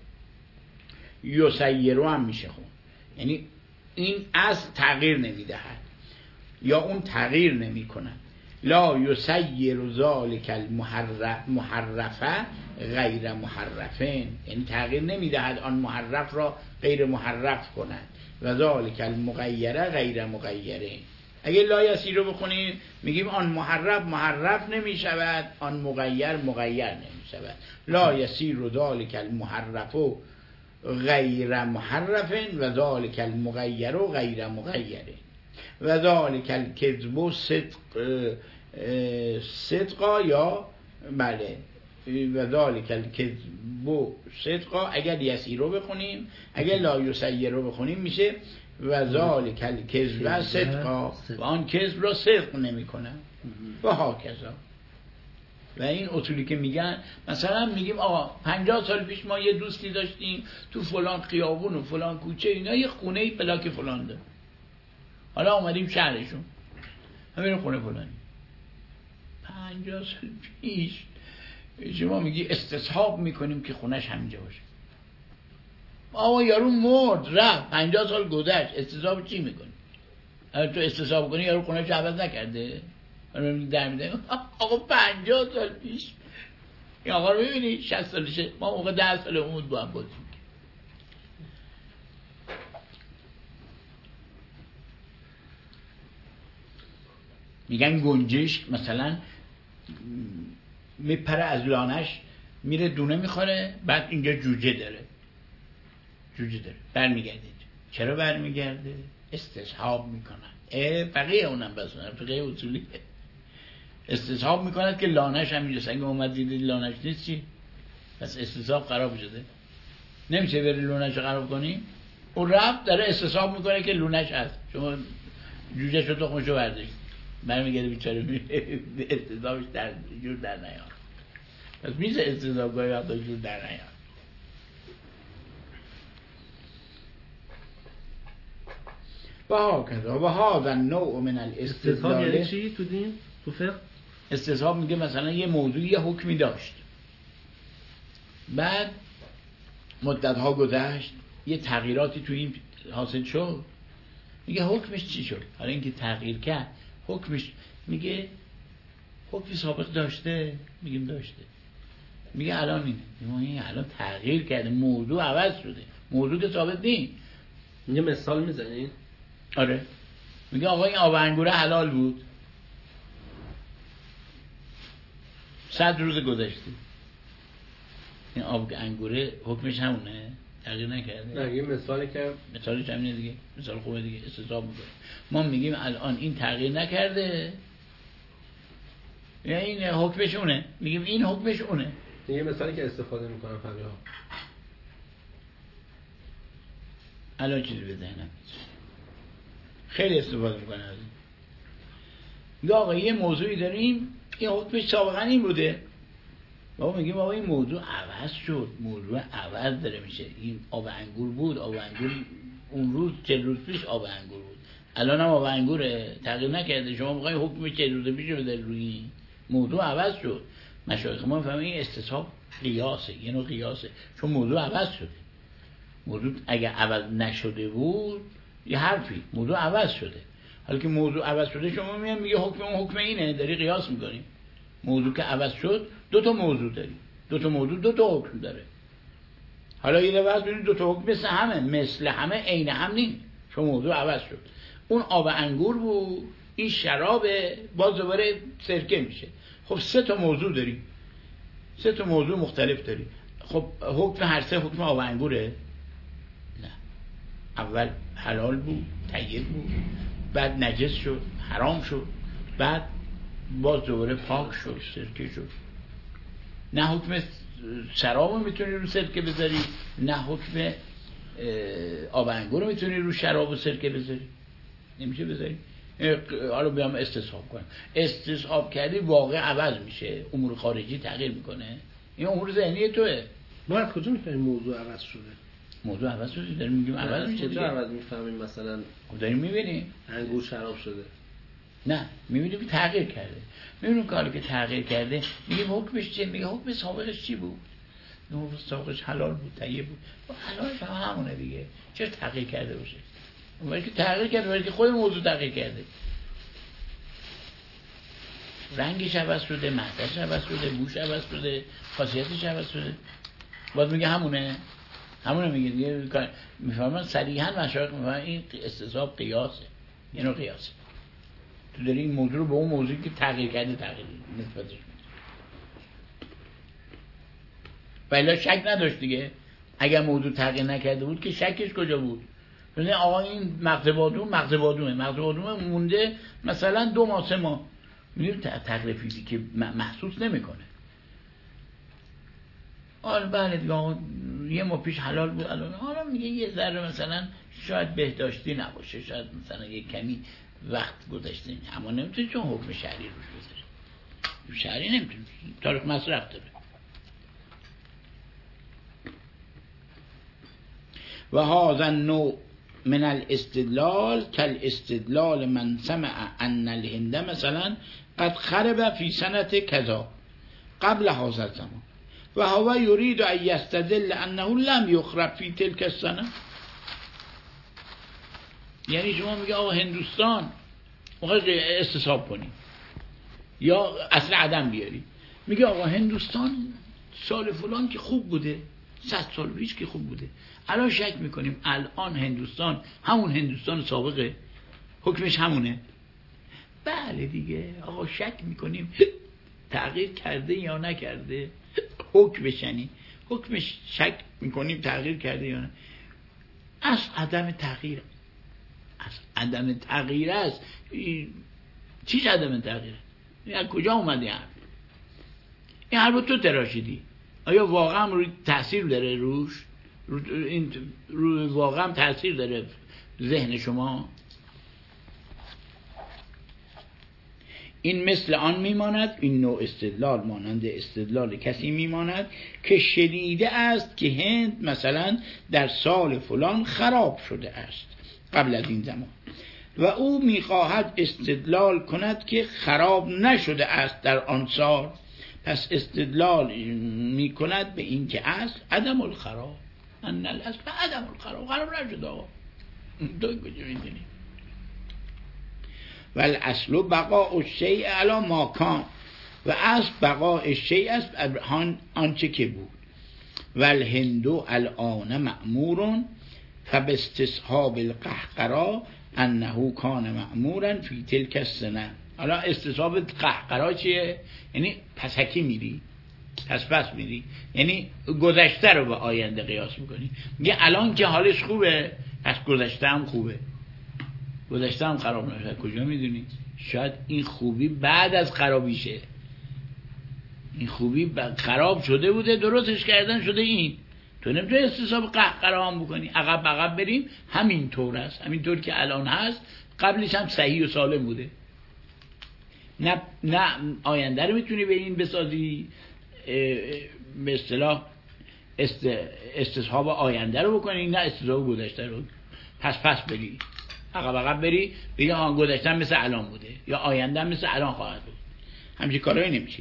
یسیرو هم میشه خون، یعنی این اصل تغییر نمیدهد یا اون تغییر نمی کند. لا یسیر ذلک المحرفه غیر محرفین، یعنی تغییر نمیدهد آن محرف را غیر محرف کند. و ذلک المغیره غیر مغیرین. اگه لا یسیر رو بخونیم میگیم آن محرف نمی شود، آن مغیر نمی شود. لا یسیر ذلک المحرف غیر محرف و ذلک المغیر غیر مغیر و ذلک الکذب صدقا یا بله و ذلک الکذب صدقا. اگر یسیر رو بخونیم، اگر لا یسیر رو بخونیم میشه و ذلک الکذب صدقا و آن کذب را صدق نمی کنه و هاکذا. و این اصولی که میگن، مثلا میگیم آقا 50 سال پیش ما یه دوستی داشتیم تو فلان خیابون و فلان کوچه اینا یه خونه پلاک فلان داره، حالا اومدیم شهرشون همین خونه فلانی. 50 سال پیش شما میگی استصحاب میکنیم که خونش همینجا باشه. آقا یارو مرد رفت 50 سال گذشت، استصحاب چی میکنی؟ اگه تو استصحاب کنی یارو خونش عوض نکرده؟ در میده آقا 50 سال پیش این آقا رو ببینی 60 سالشه، ما موقع 10 سال بود با هم بازی میگن گنجش مثلا میپره از لانش میره دونه میخوره، بعد اینجا جوجه داره برمیگرده. چرا برمیگرده؟ استصحاب میکنن. بقیه اونم بس بقیه اصولی استصحاب میکند که لانش هم اینجاست. اگه اومد دیدی لانش نیست چی؟ پس استصحاب خراب شده، نمیشه بری لانش رو خراب کنی. اون رفت داره استصحاب میکنه که لونش هست، شما جوجهشو تخمشو برداشت برمیگرده بیچاره میره استصحابش در جور در نیاد. پس میشه استصحاب گاهی وقتا جور در نیاد. و هذا النوع من استصحاب الاستدلال. یعنی چی تو دین؟ تو فقه؟ استصحاب میگه مثلا یه موضوعی یه حکمی داشت، بعد مدت‌ها گذشت یه تغییراتی تو این حاصل شد، میگه حکمش چی شد؟ حالا اینکه تغییر کرد حکمش، میگه حکمی سابق داشته، میگیم داشته، میگه الان اینه، میگه الان تغییر کرده، موضوع عوض شده، موضوع که ثابت نیست. یه مثال میزنین؟ آره، میگه آقا این آب انگوره حلال بود 100 روز گذشته، این آب انگوره حکمش همونه، تغییر نکرده. نه، یه مثالی که مثالش همینه دیگه، مثال خوبه دیگه، استصحاب میکنه. ما میگیم الان این تغییر نکرده، یعنی این حکمش اونه، میگیم این حکمش اونه. یه مثالی که استفاده میکنن فقیها. الان چیزی به ذهنم خیلی استفاده میکنه از این. میگه آقا یه موضوعی داریم، این حکمش سابقا این بوده، ما میگیم آقا این موضوع عوض شد، موضوع عوض داره میشه. این آب انگور بود، آب انگور اون روز 40 روز پیش آب انگور بود، الان هم آب انگوره، تغییر نکرده. شما میخوای حکم 40 روز پیش رو بذاری روی موضوع عوض شد. مشایخ ما فهمیدن این استصحاب قیاسه، یه نوع قیاسه، چون موضوع عوض شده. موضوع اگه عوض نشده بود یه حرفی، موضوع عوض شده. حالا که موضوع عوض شده شما میگه حکم اون حکم اینه، داری قیاس میکنی. موضوع که عوض شد دو تا موضوع داری، دو تا موضوع دو تا حکم داره. حالا یه دفعه ببینید دو تا حکم مثل همه عین هم نیست، چون موضوع عوض شد. اون آب انگور بود، این شراب، باز دوباره سرکه میشه. خب 3 تا موضوع داری، 3 تا موضوع مختلف داری. خب حکم هر 3 حکم آب انگوره؟ نه، اول حلال بود، طیب بود، بعد نجس شد، حرام شد، بعد باز دوباره پاک شد، سرکه شد. نه حکم شراب رو میتونی رو سرکه بذاری، نه حکم آب انگور رو میتونی رو شراب و سرکه بذاری، نمیشه بذاری. حالا بیام استصحاب کنم، استصحاب کردی واقع عوض میشه، امور خارجی تغییر میکنه، این امور ذهنی توه. ما از کجا میفهمیم موضوع عوض شده؟ موضوع عوض شده، داریم میگیم عوض میشه دیگه. کجا عوض میفهمیم؟ مثلا داریم میبینیم انگور شراب شده، نه میبینیم تغییر کرده، میبینیم کاری که تغییر کرده، میگیم حکمش چیه؟ میگه حکم سابقش چی بود؟ نور سابقش حلال بود، طیب بود، حلالش هم همونه دیگه، چرا تغییر کرده باشه؟ اون که تغییر کرده، ولی که خود موضوع تغییر کرده، رنگش عوض شده، مزه‌ش عوض شده، بوش عوض شده، خاصیتش عوض شده، باز میگه همونه میگه دیگه. میفهمن صریحا مشایخ میفهمن این استصحاب قیاسه، یه نوع قیاسه. تو داری این موضوع رو به اون موضوعی که تغییر کرده تغییر نسبتش میده. ولی شک نداشت دیگه، اگر موضوع تغییر نکرده بود که شکش کجا بود؟ مثلا آقا این مغز بادومه مونده مثلا 2 ماه 3 ماه، میگیم تغییر فیزیکی محسوس نمیکنه. حالا بله دیگه یه ماه پیش حلال بود، الان حالا میگه یه ذره مثلا شاید بهداشتی نباشه، شاید مثلا یه کمی وقت گذشته، اما نمیتونی چون حکم شرعی روش بذاری، شرعی نمیتونی، تاریخ مصرف داره. و هذا النوع من الاستدلال كالاستدلال من سمع ان الهند مثلا قد خرب في سنة كذا قبل هذا الزمان و هو يريد ان يستدل انه لم يخرب في تلك السنة. یعنی شما میگه آقا هندوستان موقع استصحاب کنی یا اصل عدم بیاری، میگه آقا هندوستان سال فلان که خوب بوده، 100 سال پیش که خوب بوده، الان شک میکنیم الان هندوستان همون هندوستان سابقه، حکمش همونه. بله دیگه آقا شک میکنیم تغییر کرده یا نکرده، حکمش یعنی حکمش شک میکنیم تغییر کرده یا نه. از عدم تغییر، از عدم تغییر است. چیش عدم تغییره؟ از کجا اومده حرف؟ این حرف تو تراشیدی، آیا واقعا روی تأثیر داره روش؟ این رو واقعا تاثیر داره ذهن شما. این مثل آن میماند، این نوع استدلال مانند استدلال کسی میماند که شنیده است که هند مثلا در سال فلان خراب شده است قبل از این زمان و او میخواهد استدلال کند که خراب نشده است در آن سال، پس استدلال میکند به این که اصل عدم الخراب، ان الاصل عدم الخراب، خراب نشده آقا. تو کجا میدونی؟ و الاصل بقاء الشیء علی ما کان، و اصل بقاء الشیء است آنچه که بود. و الهند الان مأمور فباستصحاب القهقرا انه کان مأمورا فی تلک السنه. حالا استصحاب قهقرا چیه؟ یعنی پسکی میری، پس میری، یعنی گذشته رو به آینده قیاس میکنی. میگه الان که حالش خوبه پس گذشته هم خوبه، گذشته هم خراب نشد. کجا میدونی؟ شاید این خوبی بعد از خرابیشه، این خوبی خراب شده بوده، درستش کردن شده این. تو نمیتونی استصحاب قهقرا هم بکنی، عقب بریم همین طور است، همین طور که الان هست قبلش هم صحیح و سالم بوده. نه آینده رو میتونی به این بسازی، به اصطلاح استصحاب آینده رو بکنی، نه استصحاب گذشته رو. پس بری عقب بری بگی آن گذشته مثل الان بوده یا آینده مثل الان خواهد بود. همچین کارایی نمیشه.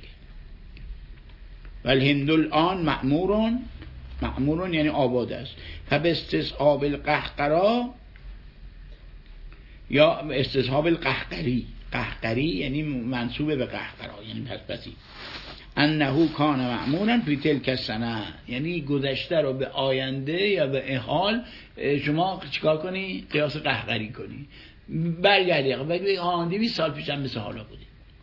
والهند الان مأمورون یعنی آباد است. فباستصحاب القهقرا یا استصحاب قهقری یعنی منصوب به قهقرا یعنی پسی. انه کان مأمورا فی تلک السنه، یعنی گذشته رو به آینده یا به حال شما چیکار کنی؟ قیاس قهقری کنی، برگردی بگی 200 سال پیشم مثل حالا بوده.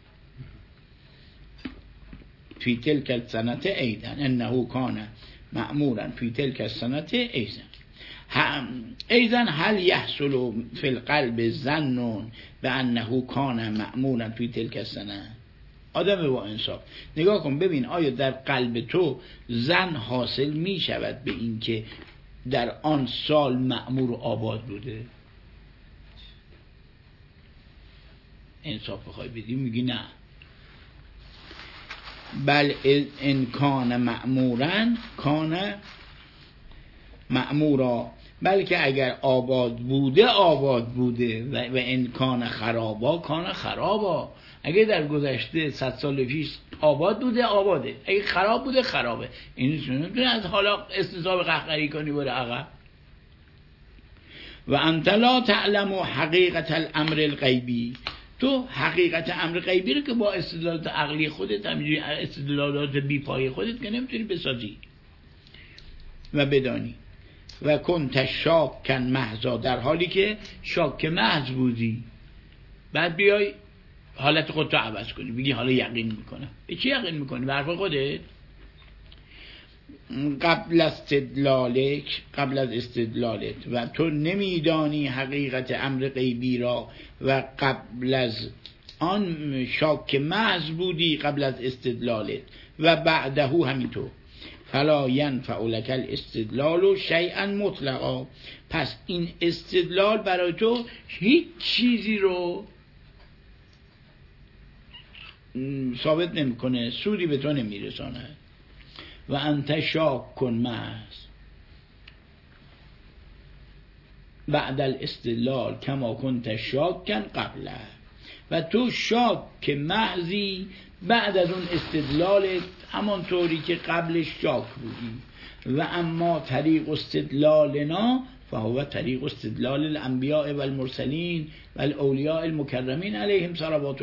فی تلک السنه ایضا انه کان مأمورا فی تلک السنه ایضا هل یحصل فی القلب ظن بانه کان مأمورا فی تلک السنه. آدم با انصاف نگاه کن ببین آیا در قلب تو ظن حاصل می شود به این که در آن سال مأمور و آباد بوده؟ انصاف بخوای بدی میگی نه. بل ان کان مأمورا کان مأمورا، بلکه اگر آباد بوده و ان کان خرابا کان خرابا. اگه در گذشته 100 سال پیش آباد بوده آباده، اگه خراب بوده خرابه. این نمیتونی از حالا استصحاب قهقری کنی بره عقب. و انت لا تعلم حقیقت الامر الغیبی، تو حقیقت امر غیبی رو که با استدلالات عقلی خودت، همینجوری استدلالات بی پایه خودت که نمیتونی بسازی و بدانی. و کنت شاکا محضا، در حالی که شاک محض بودی، بعد بیای حالت خودت رو عوض کنی بگی حالا یقین میکنم. به چی یقین میکنی؟ به حرف خودت؟ قبل از استدلالت و تو نمیدانی حقیقت امر غیبی را و قبل از آن شاک محض بودی قبل از استدلالت و بعده همینطور. فلا ینفع لک الاستدلال شیئا مطلقا، پس این استدلال برای تو هیچ چیزی رو ثابت نمیکنه، سودی به تو نمیرسانه. و انت شاک کن محض بعد الاستدلال کما کنت شاکن قبله، و تو شاک محضی بعد از اون استدلالت همانطوری که قبلش شاک بودی. و اما طریق استدلالنا فهو طریق استدلال الانبیاء و المرسلین و الاولیاء المکرمین علیهم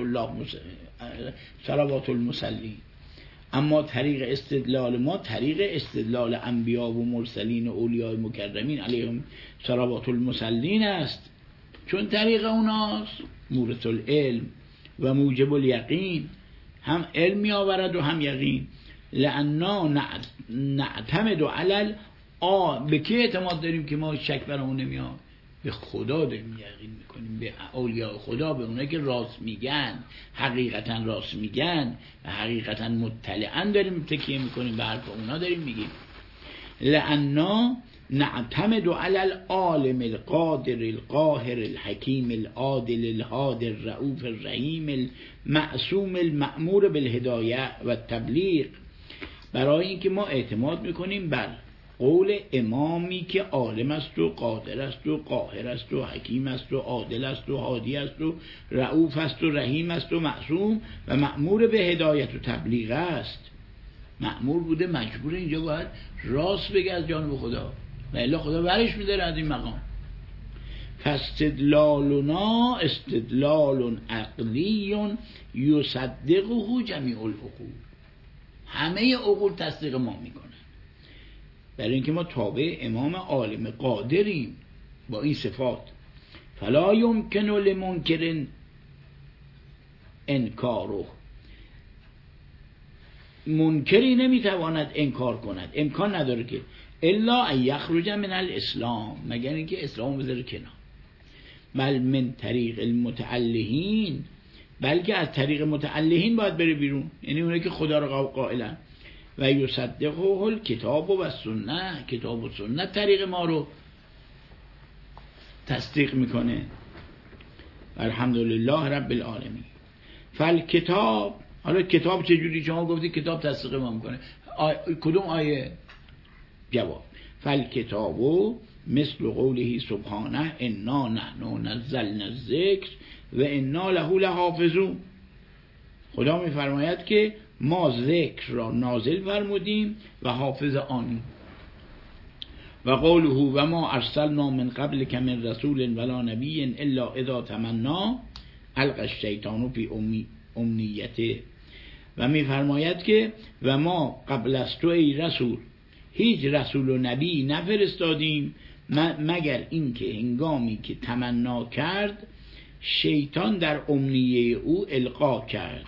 صلوات المسلین. اما طریق استدلال ما طریق استدلال انبیاء و مرسلین و اولیاء مکرمین علیهم صلوات المسلین است، چون طریق اوناست مورث العلم و موجب الیقین، هم علم می آورد و هم یقین. لأننا نعتمد علی به کی اعتماد داریم که ما شک برامون نمیاد؟ به خدا داریم یقین میکنیم، به اولیاء خدا، به اونایی که راست میگن، حقیقتا راست میگن و حقیقتا مطلعن داریم تکیه میکنیم، به حرف اونا داریم میگیم. لأننا نعتمد علی العالم القادر القاهر الحکیم العادل الهادی الرؤوف الرحیم المعصوم المأمور بالهدایه و تبلیغ. برای اینکه ما اعتماد میکنیم بر قول امامی که عالم است و قادر است و قاهر است و حکیم است و عادل است و هادی است و رؤوف است و رحیم است و معصوم و مأمور به هدایت و تبلیغ است. مأمور بوده، مجبور اینجا باید راست بگه از جانب خدا و الا خدا برش میداره از این مقام. فاستدلالنا استدلال عقلی یصدقه جمیع العقول. همه عقول تصدیق ما میکنن، برای اینکه ما تابع امام عالم قادریم با این صفات. فلا یمکن لمنکر انکاره، منکری نمیتواند انکار کند، امکان نداره که الا ان یخرج من الاسلام، مگر اینکه اسلام بذاره کنار. بل من طریق المتعلهین، بلکه از طریق متعلهین باید بره بیرون، یعنی اونایی که خدا رو قائلن. و یصدقه الکتاب و سنت، کتاب و سنت طریق ما رو تصدیق میکنه. الحمدلله رب العالمین. فالکتاب، حالا کتاب چجوری؟ شما گفتی کتاب تصدیق ما میکنه، کدوم آیه؟ جواب: فالکتاب مثل قوله سبحانه انا نحن نزلنا الذکر و انا له لحافظون. خدا میفرماید که ما ذکر را نازل فرمودیم و حافظ آنیم. و قوله و ما ارسلنا من قبلک من رسول ولا نبی الا اذا تمنا القی الشیطان فی امنیته. و میفرماید که و ما قبل از تو ای رسول هیچ رسول و نبی نفرستادیم مگر اینکه هنگامی که تمنا کرد شیطان در امنیه او القا کرد.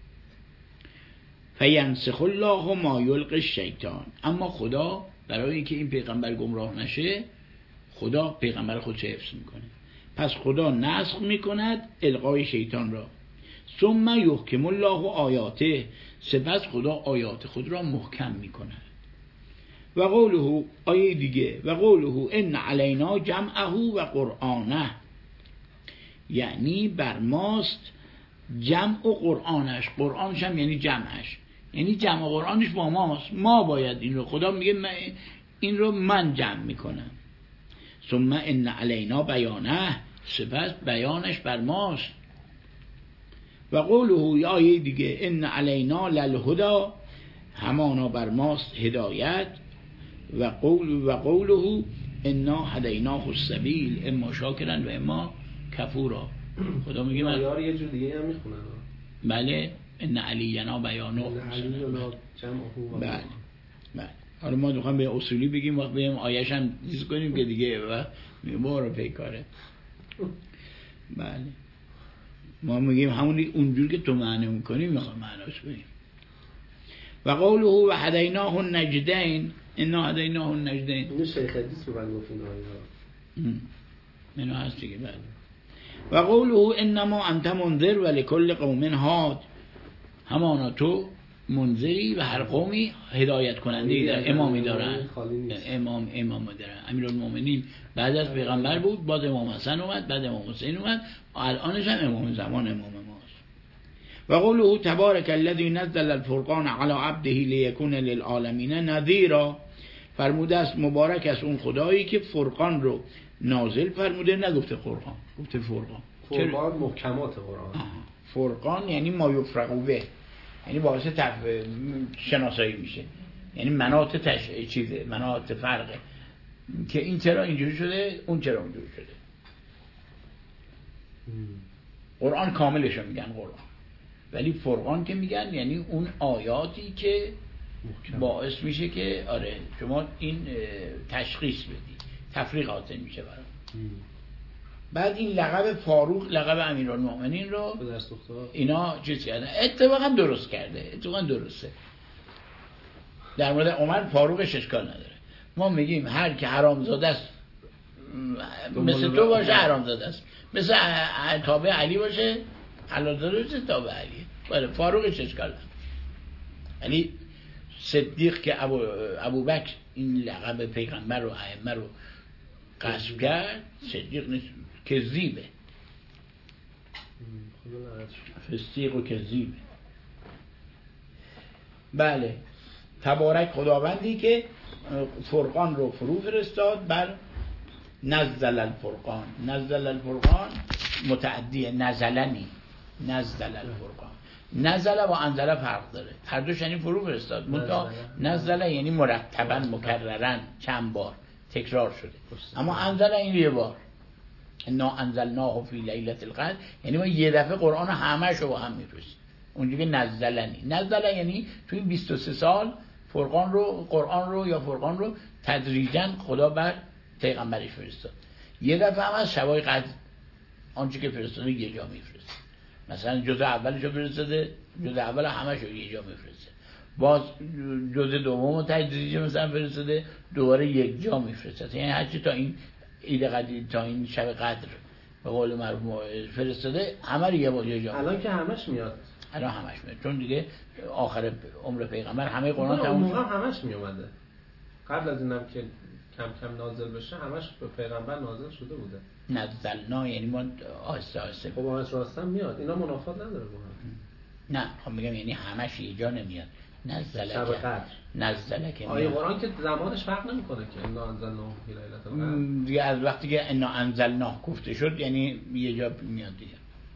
فینسخ الله ما یلقی الشیطان. اما خدا برای اینکه این پیغمبر گمراه نشه، خدا پیغمبر خودش حفظ میکنه، پس خدا نسخ میکند القای شیطان را. ثم یحکم الله آیاته، سپس خدا آیات خود را محکم میکند. و قوله، آیه دیگه، و قوله ان علینا جمعه و قرآنه، یعنی بر ماست جمع و قرآنش، قرآنش هم یعنی جمعش، یعنی جمع قرآنش با ماست، ما باید این رو، خدا میگه این رو من جمع میکنم. ثم ان علینا بیانه، سپس بیانش بر ماست. و قوله، آیه دیگه، ان علینا للهدی، همانا بر ماست هدایت. و قوله انا هدیناه السبیل اما شاکرا و اما کفورا. خدا میگه من آیار یه جور دیگه هم میخونن. بله، ان علینا بیانه. بله بله. حالا ما میخوام به اصولی بگیم وقت بگیم آیش هم چیز کنیم که دیگه و میباره پیکاره. بله، ما میگیم همونی اونجور که تو معنی میکنی میخوام معناش کنیم. و قوله و هدیناه النجدین، انا هدیناه النجدین. این شیخ حدیث رو من گفتین آیه منو هست دیگه. بله. و قوله انما انت منذر و لکل قوم هاد، همانا تو منذری و هر قومی هدایت کننده داره، امامی دارن، امام دارن. امیرالمومنین بعد از پیغمبر بود، بعد امام حسن اومد، بعد امام حسین اومد، الانش هم امام زمان امام ماست. و قوله تبارک الذی نزل الفرقان علی عبده لیکون للعالمین نذیرا، فرموده است مبارک است اون خدایی که فرقان رو نازل فرموده، نگفته قرآن، گفته فرقان. فرقان محکمات قرآن. فرقان یعنی ما یفرقو به، یعنی باعث شناسایی میشه، یعنی مناط چیزه، مناط فرقه، که این چرا اینجوری شده، اون چرا اونجوری شده. قرآن کاملشو میگن قرآن، ولی فرقان که میگن یعنی اون آیاتی که باعث میشه که آره شما این تشخیص بدی، تفریق حاصل میشه برای. بعد این لقب فاروق، لقب امیرالمومنین رو اینا چیز کردن، اتفاقا درست کرده، اتفاقا درسته. در مورد عمر فاروقش اشکال نداره، ما میگیم هر که حرامزاده است مثل تو باشه حرامزاده است، مثل تابع علی باشه حلالزاده باشه تابع علی. بله فاروقش اشکال نداره، یعنی صدیق که ابوبکر این لقب پیغمبر و ائمه رو غصب کرد، صدیق نیست، کذیبه، فسیق و کذیبه. بله، تبارک خداوندی که فرقان رو فرو فرستاد بر نزل الفرقان. نزل الفرقان متعدی نزلنی، نزل الفرقان. نزل و انزل فرق داره، هر دوش یعنی فرو فرستاد. نزل یعنی مرتبا مکررن چند بار تکرار شده، اما انزل این یه بار. انا انزلناه فی لیلة القدر یعنی ما یه دفعه قرآن همه شو با هم میفرستیم. اونجوری که نزلنی، نزل یعنی توی این 23 سال قرآن رو یا فرقان رو تدریجاً خدا بر پیغمبرش فرستاد. یه دفعه هم از شبای قدر آنچه که فرستاده یه جا میفرسته. مثلا جزء اولش رو فرستاده، جزء اول همش رو یه جا میفرسته. باز جزء دوم رو تدریجی مثلا فرستاده، دوباره یک جا میفرسته. یعنی هرچی تا این عید قدیر، تا این شب قدر به قول معروف فرستاده، همه رو یه جا. الان که همش میاد، الان همش میاد، چون دیگه آخر عمر پیغمبر همه قرآن تموم شد. همش میومده، قبل از اینم که کم کم نازل بشه همش به پیغمبر نازل شده بوده. نزلنا یعنی ما آهسته آهسته. خب آهسته میاد، اینا منافات نداره با هم. نه خب میگم یعنی همش یه جا نمیاد. نزله که آیه قرآن که زمانش فرق نمیکنه که انا انزلناه فی لیلة القدر دیگه، از وقتی که انا انزلناه گفته شد یعنی یه جا میاد دیگه.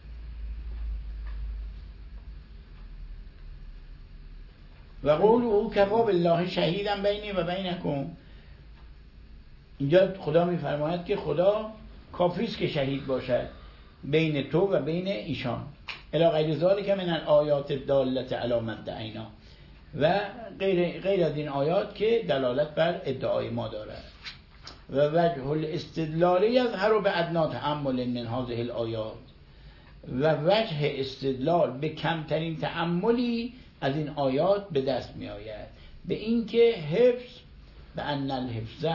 و قوله کفی بالله شهیدا بینی و بینکم. اینجا خدا میفرماید که خدا کافی است که شهید باشد بین تو و بین ایشان. الی غیر ذلک من الآیات الدالة علی ما ادعینا، و غیر از این آیات که دلالت بر ادعای ما دارد. و وجه الاستدلال یظهر بادنا تأمل من هذه الآیات، و وجه استدلال به کمترین تأملی از این آیات به دست می آید، به این که حفظ به ان الحفظ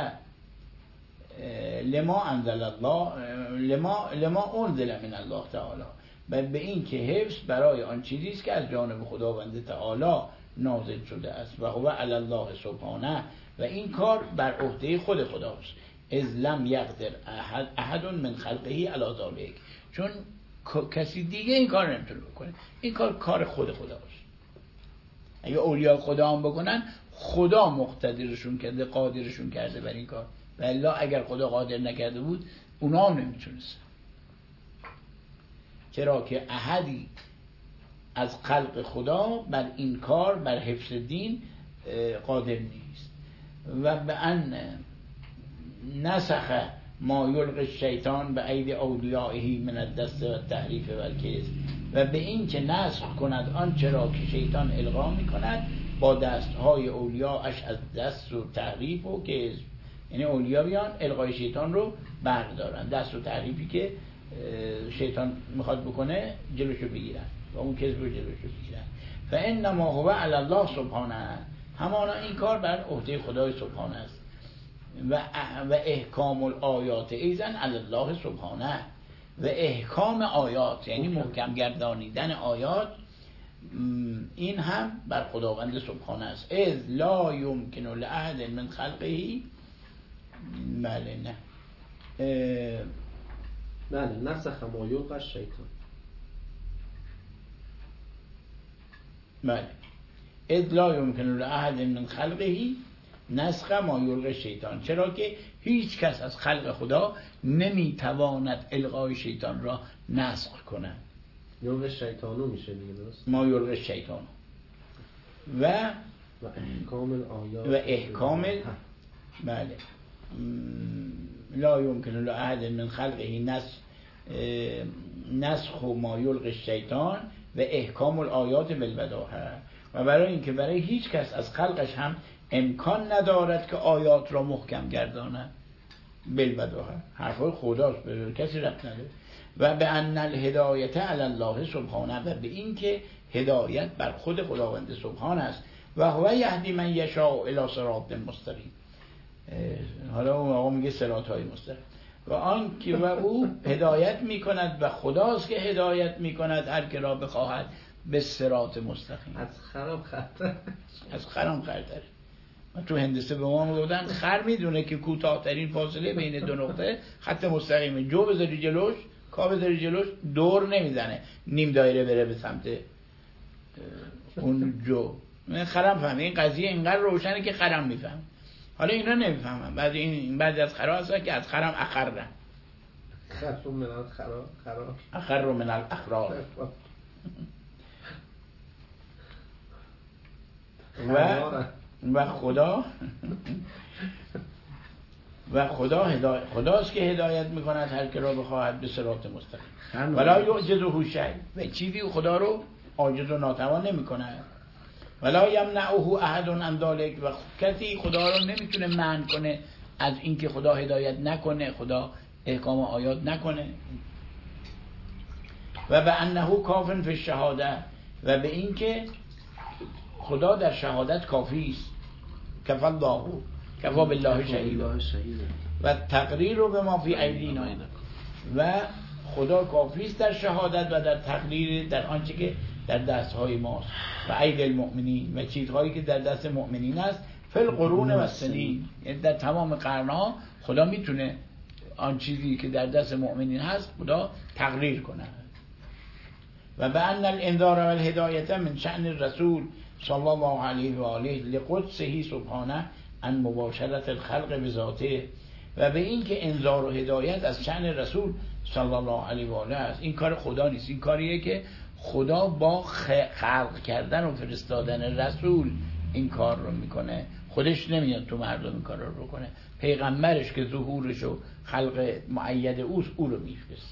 لما انزل الله لما انزل من الله تعالی، و به این که حفظ برای آن چیزی است که از جانب خداوند تعالی نازل شده است. و هو علی الله سبحانه، و این کار بر عهده خود خداست. اذ لم یقدر احد من خلقه علی ذلک، چون کسی دیگه این کار نمیتونه بکنه، این کار خود خداست. اگه اولیاء خدا هم بکنن، خدا مقتدرشون کرده، قادرشون کرده بر این کار، و الا اگر خدا قادر نکرده بود اونا هم نمیتونست. چرا که احدی از خلق خدا بر این کار، بر حفظ دین قادر نیست. و به ان نسخ ما یلقی الشیطان به اید اولیائه من الدست و تحریف و الکذب، و به این که نسخ کند آنچه را که شیطان القا می کند با دستهای اولیاءش از دست و تحریف و کذب. یعنی اولیاء بیان القای شیطان رو بردارن، دست و تحریفی که شیطان میخواد بکنه جلوشو بگیرن و اون کذب رو جلوشو بگیرن. فانما هو علی الله سبحانه، همانا این کار بر عهده خدای سبحانه است. و احکام الآیات ایزن علی الله سبحانه، و احکام آیات یعنی محکم گردانیدن آیات، این هم بر خداوند سبحانه است. اذ لا یمکن لاحد من خلقه. بله نه بله نسخ ما یلقی الشیطان. بله اذ لا یمکن لاحد من خلقه نسخ ما یلقی الشیطان، چرا که هیچ کس از خلق خدا نمیتواند القای شیطان را نسخ کند. یلقی الشیطانو میشه دیگه، درست؟ ما یلقی الشیطان و احکام الآیات و احکام بله لا یمکن لاحد من خلقه نسخ ما یلقی الشیطان و احکام الآیات بالبداهه. و برای اینکه برای هیچ کس از خلقش هم امکان ندارد که آیات را محکم گرداند، بالبداهه حرفای خداست، به کسی ربط نداره. و به ان الهدایت علی الله سبحانه، و به این که هدایت بر خود خداوند سبحانه است. و هو یهدی من یشاء الی صراط مستقیم. حالا اون آقا میگه صراط های مستقیم، و آن که و او هدایت میکند و خداست که هدایت میکند هر که را بخواهد به صراط مستقیم. از خرم خطر. از خرم خطره. من تو هندسه به ما میگفتن خر میدونه که کوتاه‌ترین فاصله بین دو نقطه خط مستقیمه. جو بذاری جلوش، کا بذاری جلوش، دور نمیزنه نیم دایره بره به سمت اون جو. من خرم فهمم این قضیه اینقدر روشنه که خرم میفهم. حالا اینا نمیفهمن. بعضی از خرها هستن که از خرم اخرن. خرم من الخرا خرا اخر من الاخرار. و خداست که هدایت میکند هر که را بخواهد به صراط مستقیم. ولا یعجزه شیء، و چیزی خدا رو عاجز و ناتوان نمیکند. ولا یمنعه احد عن ذلک، و کسی خدا رو نمیتونه منع کنه از اینکه خدا هدایت نکنه، خدا احکام آیات نکنه. و به انه کاف فی الشهاده، و به اینکه خدا در شهادت کافی است. کفى الله کفى بالله شهیدا، و تقریر رو به ما فی ایدینا، و خدا کافی است در شهادت و در تقریر در آنچه که در دستهای ماست. و اید المؤمنین، و چیزهایی که در دست مؤمنین است. فی القرون و السنین، در تمام قرنها خدا میتونه آن چیزی که در دست مؤمنین هست خدا تقریر کنه. و به ان الانذار و الهدایت من شأن الرسول صلی الله علیه و آله لقدسه سبحانه عن مباشرت الخلق بذاته، و به این که انذار و هدایت از شأن رسول صلی الله علیه و آله است. این کار خدا نیست، این کاریه که خدا با خلق کردن و فرستادن رسول این کار رو میکنه. خودش نمیاد تو مردم این کار رو کنه. پیغمبرش که ظهورش و خلق معید اوست او رو میفرسته.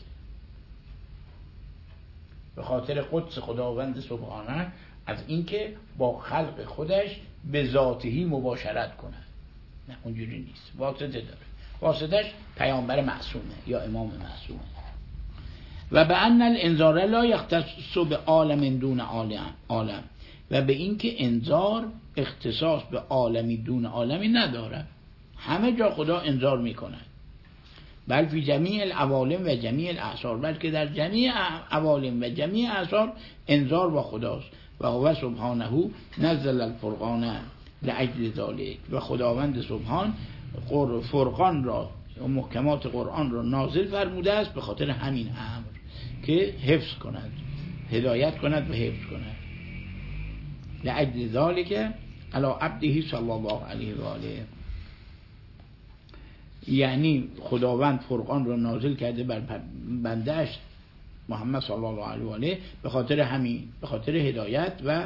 به خاطر قدس خداوند سبحانه از اینکه با خلق خودش به ذاتهی مباشرت کنه. نه اونجوری نیست، واسطه داره. واسطش پیامبر معصومه یا امام معصومه. و به ان الانذار لا یختص به عالم دون عالم، و به اینکه انذار اختصاص به عالمی دون عالمی نداره. همه جا خدا انذار میکنه. بل فی جمیع العوالم و جمیع الاعصار، بلکه در جمیع عوالم و جمیع اعصار انذار با خداست. و هو سبحانه نزل الفرقان لاجل ذلک، و خداوند سبحان فرقان را و محکمات قرآن را نازل فرموده است به خاطر همین امر که حفظ کند، هدایت کند و حفظ کند. لاجل ذلک علی عبده صلی الله علیه و آله، یعنی خداوند فرقان را نازل کرده بر بنده‌اش محمد صلی الله علیه و آله به خاطر همین، به خاطر هدایت و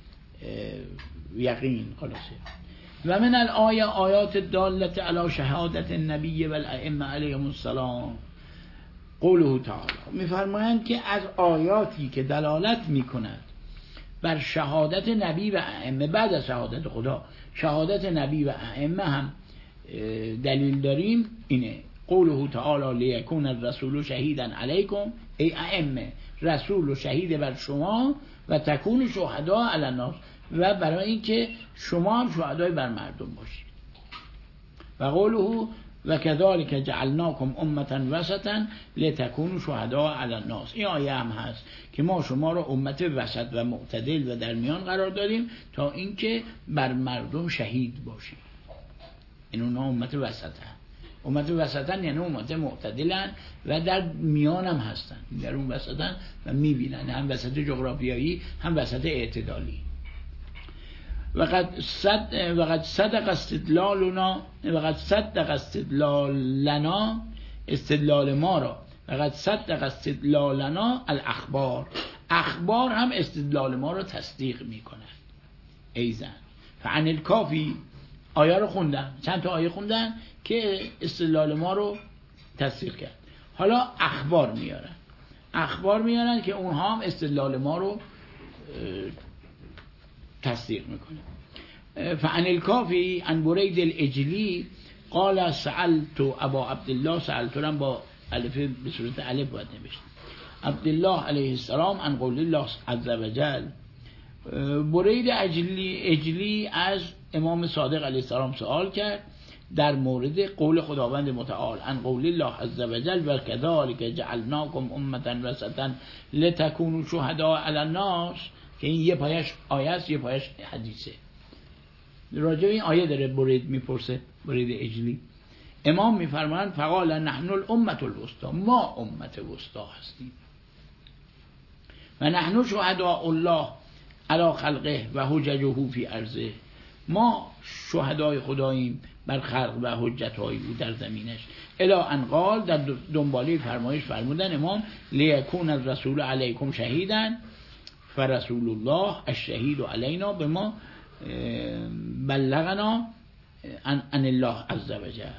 یقین. خلاصه و من آیات الدالة علی شهادت النبی و الائمه علیهم السلام قوله تعالی، میفرمایند که از آیاتی که دلالت میکند بر شهادت نبی و ائمه، بعد از شهادت خدا شهادت نبی و ائمه هم دلیل داریم، اینه قوله تعالی لیکون الرسول شهیدا علیکم، ای ائمه رسول و شهید بر شما، و تکون شهدا علی الناس، و برای اینکه شما هم شهدای بر مردم باشید. و قوله و کذالک جعلناکم امة وسطا لتکونوا شهدا علی الناس، این آیه هم هست که ما شما را امت وسط و معتدل و در میان قرار دادیم تا اینکه بر مردم شهید باشید. این اونها امت وسطن. امت وسطن یعنی امت معتدلن و در میان هم هستن، در اون وسطن و میبینن، هم وسط جغرافیایی هم وسط اعتدالی. وقد صدق استدلالنا، وقد صدق استدلالنا، استدلال ما را، وقد صدق استدلالنا الاخبار، اخبار هم استدلال ما را تصدیق میکنن. ایزن فعن الکافی، آیه رو خوندن، چند تا آیه خوندن که استدلال ما رو تصدیق کرد. حالا اخبار میارن که اونها هم استدلال ما رو تصدیق میکنه. فعن الکافی عن برید الاجلی قال سألت ابا عبدالله، سألت رم با الف به صورت الف باید نوشت، عبدالله علیه السلام عن قول الله عز وجل. برید اجلی از امام صادق علیه السلام سوال کرد در مورد قول خداوند متعال ان قول الله عز وجل و کذالک جعلناکم امة وسطا لتکونوا شهداء علی الناس، که این یه پایش آیه است یه پایش حدیثه. راجع به این آیه داره برید میپرسه، برید اجلی. امام میفرمایند فقال نحن الامة الوسطى، ما امت وسطا هستیم و نحن شهداء الله علی خلقه و حججه فی ارضه، ما شهدای خداییم بر خلق و حجتهای او در زمینش. الی ان قال، در دنباله فرمایش فرمودن امام لیکون الرسول علیکم شهیدا فرسول الله الشهید علینا بما بلغنا عن الله عز وجل.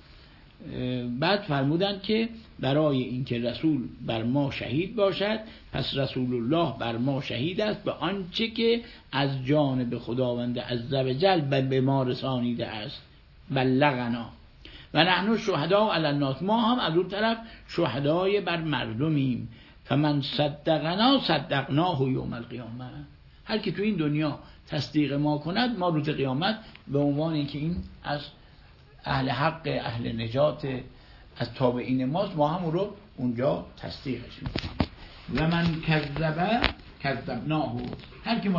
بعد فرمودند که برای اینکه رسول بر ما شهید باشد، پس رسول الله بر ما شهید است به آنچه که از جانب خداوند عز وجل به ما رسانیده است. بلغنا و نحن شهدا علی الناس، ما هم از اون طرف شهدای بر مردمیم. فمن صدقنا صدقناه یوم القیامه، هر کی تو این دنیا تصدیق ما کند، ما روز قیامت به عنوان اینکه این از اهل حق، اهل نجات، از تابعین ماست، ما هم رو اونجا تصدیقش میکنیم. و من کذبناه، هر کی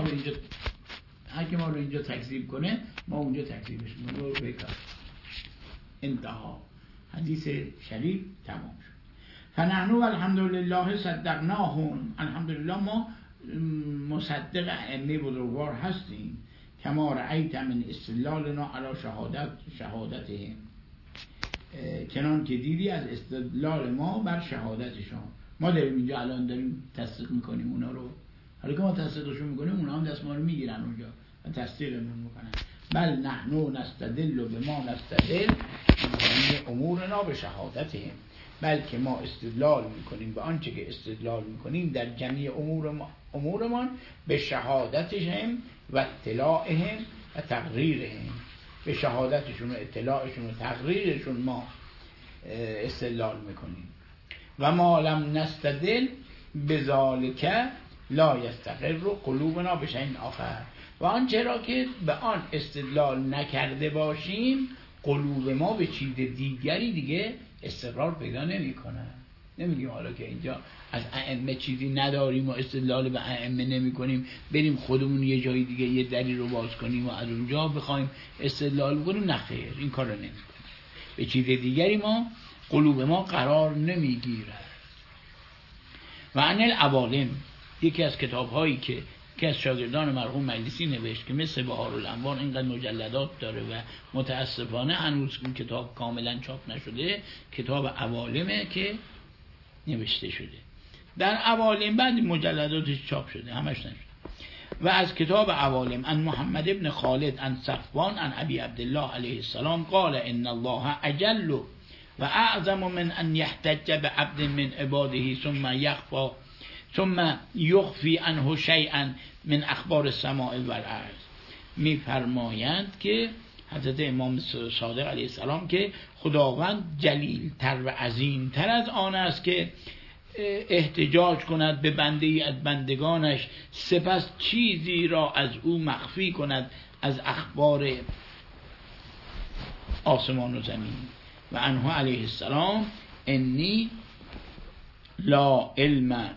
ما رو اینجا تکذیب کنه، ما اونجا تکذیبش میکنیم. انتها حدیث شریف تمام شد. فنحن والحمدلله صدقناهم، الحمدلله ما مصدق ائمه بزرگوار هستیم. کما رأیت من استدلالنا علی شهادتهم، چنان که دیدی از استدلال ما بر شهادتشان. ما داریم اینجا الان داریم تصدیق میکنیم اونا رو، حالا که ما تصدیقشون میکنیم اونا هم دست ما رو میگیرن اونجا و تصدیقمون میکنن. بل نحن نستدل بما نستدل من امورنا به شهادتهم، بلکه ما استدلال میکنیم به آنچه که استدلال میکنیم در جمعی امورمان به شهادتهم و اطلاعهم و تقریرهم، به شهادتشون و اطلاعشون و تقریرشون ما استدلال میکنیم. و ما لم نستدل بذالک لا یستقر قلوبنا بشیء آخر، و آنچه را که به آن استدلال نکرده باشیم قلوب ما به چیز دیگری دیگه استقرار پیدا نمیکنه. نمیگیم حالا که اینجا از ائمه چیزی نداریم و استدلال به ائمه نمی کنیم، بریم خودمون یه جای دیگه یه دری رو باز کنیم و از اونجا بخوایم استدلال کنیم. نه خیر، این کار رو نمی کنیم. به چیز دیگری ما قلوب ما قرار نمیگیره. و عن العوالم، یکی از کتاب هایی که از شاگردان مرحوم مجلسی نوشت که مثل بهار الانوار اینقدر مجلدات داره و متاسفانه هنوز این کتاب کاملا چاپ نشده، کتاب عوالمه که نوشته شده. در عوالم بعد مجلداتش چاپ شده، همش نشده. و از کتاب عوالم ان محمد ابن خالد ان صفوان ان ابی عبدالله علیه السلام قال ان الله اجل و اعظم من ان یحتج بعبد من عباده ثم یخفی عنه شیئا من اخبار السماء والارض. میفرمایند که حضرت امام صادق علیه السلام که خداوند جلیل تر و عظیم تر از آن است که احتجاج کند به بنده ای از بندگانش، سپس چیزی را از او مخفی کند از اخبار آسمان و زمین. و عنه علیه السلام انی لا علم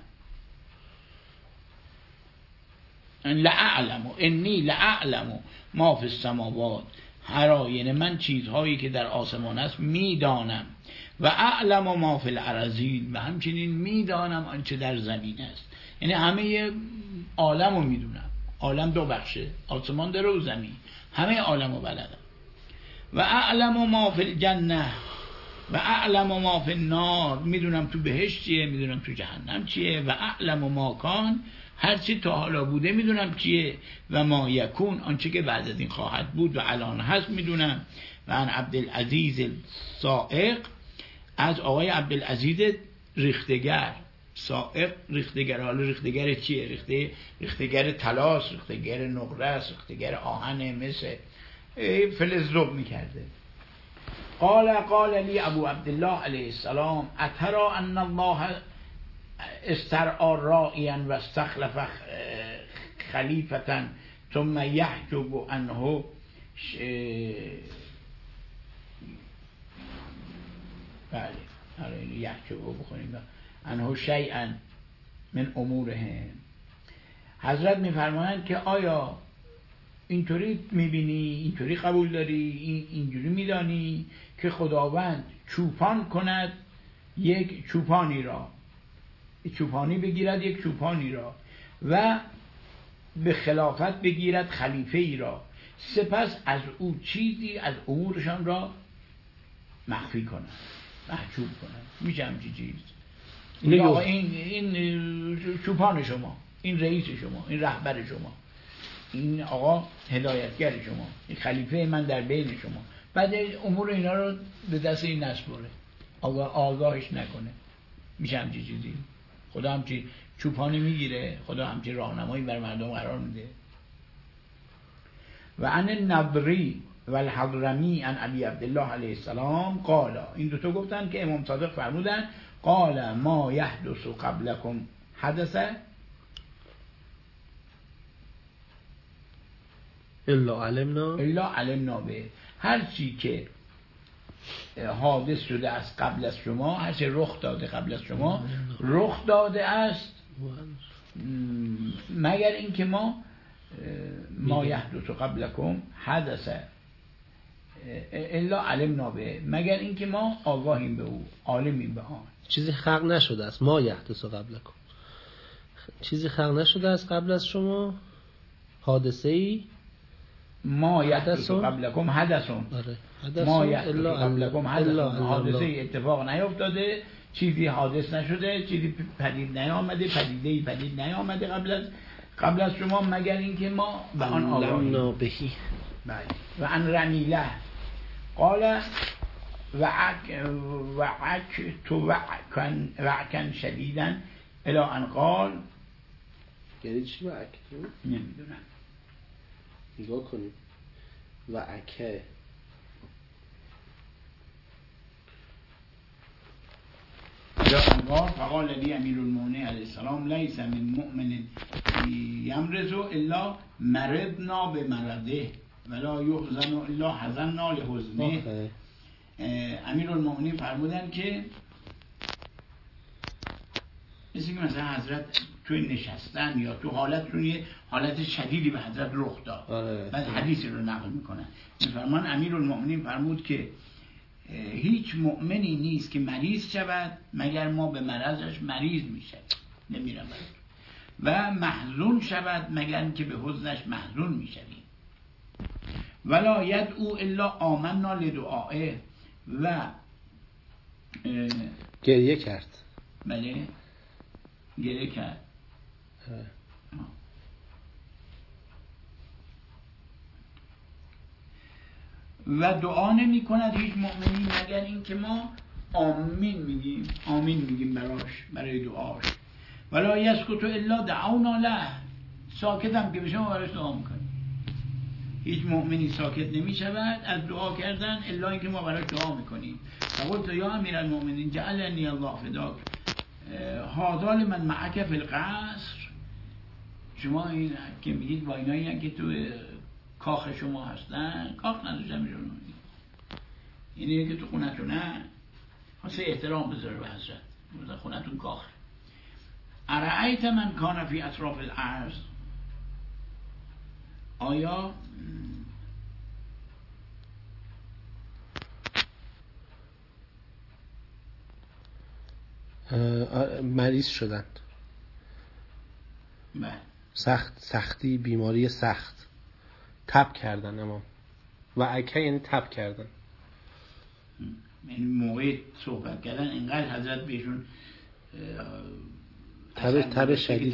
انی لأعلم ما فی السماوات، هراین من چیزهایی که در آسمان است میدانم، و اعلم ما فی الارضین، و همچنین میدانم آنچه در زمین است. یعنی همه عالم رو میدونم. عالم دو بخشه، آسمان داره و زمین، همه عالم رو بلدم. و اعلم ما فی الجنه و اعلم ما فی النار، میدونم تو بهشت چیه، میدونم تو جهنم چیه. و اعلم ما کان، هرچی تا حالا بوده میدونم چیه. و ما یکون، آنچه که بعد از این خواهد بود و الان هست میدونم. و عن عبدالعزیز سائق، از آقای عبدالعزیز ریختگر. سائق ریختگر، حالا ریختگر چیه؟ ریختگر طلاست، ریختگر نقره است، ریختگر آهن مثل فلزرب میکرده. قال لی ابو عبدالله علیه السلام اترا ان الله استرعا راعیا و استخلف خلیفتا ثم یحجب عنه بله آره یخچه بخوریم انه شیئا من امورهم. حضرت میفرمایند که آیا اینطوری میبینی، اینطوری قبول داری، اینجوری میدانی که خداوند چوپان کند یک چوپانی را، چوپانی بگیرد یک چوپانی را و به خلافت بگیرد خلیفه ای را، سپس از او چیزی از امورشان را مخفی کند، محجوب کند. میشه همچی چیز؟ این چوپان شما، این رئیس شما، این رهبر شما، این آقا هدایتگر شما، این خلیفه من در بین شما، بعد امور اینا رو به دست این نسپره، آگاهش نکنه. میشه همچی چیزی؟ خدا همچی چوپانی میگیره؟ خدا همچی راهنمایی بر مردم قرار میده؟ و عن النضری و الحضرمی عن ابی عبدالله علیه السلام قال، این دوتا گفتن که امام صادق فرمودن قال ما یحدث قبلکم حدث الا علمنا به، هر چی که حادث شده از قبل از شما، هر چی رخ داده قبل از شما رخ داده است، مگر اینکه ما یحدث قبلکم حدث الا علمنا به، مگر اینکه ما آگاهیم به او، عالمیم به آن. چیزی خلق نشده است. ما یحدث قبلکم، چیزی خلق نشده است قبل از شما، حادثه‌ای. ما یحدث قبلکم حدث، ما یحدث قبلکم حدث، حادثه اتفاق نیفتاده، چیزی حادث نشده، چیزی پدید نیامده، پدیده‌ای پدید نیامده قبل از شما، مگر اینکه ما به آن آگاهیم. و عن رمیله قال وعکن شدیدا الی ان قال، یعنی چی وعک تو؟ نمیدونم، نگاه کنیم. وعکه فقال لی امیر المؤمنین علیه السلام لیس من مؤمن یمرض الا مرضنا بمرضه ولا یحزن الا حزننا لحزنه. امیر المؤمنین فرمودن که مثل که مثلا حضرت توی نشستن یا تو حالت شدیدی به حضرت رخ داد، بعد حدیثی رو نقل میکنن، میفرمان امیر المؤمنین فرمود که هیچ مؤمنی نیست که مریض شود مگر ما به مرضش مریض میشه، نمیرم و محزون شود مگر اینکه به حزنش محزون میشویم. ولا یدعو الا آمنا لدعائه، و گریه کرد. بله گریه کرد. و دعا نمی کند هیچ مؤمنی مگر اینکه ما آمین میگیم برای دعاش. ولا یسکت الا دعونا له، ساکت هم که بشه ما براش دعا میکنیم. هیچ مؤمنی ساکت نمی شود از دعا کردن الا اینکه ما براش دعا میکنیم. قلت یا امیر المؤمنین جعلنی الله فداک هذا لمن معک فی القصر، شما این که میگید با اینایی که تو کاخ شما هستن، کاخ نداشتم میرون، اینه که تو خونتون نه، واسه احترام بذاره به حضرت، خونتون کاخ. ارأیت من کان فی اطراف الارض، آیا مریض شدند، سختی بیماری سخت، تب کردن، امام و عکه یعنی تب کردن، یعنی موقع صحبت کردن اینقدر حضرت بهشون تب شدید.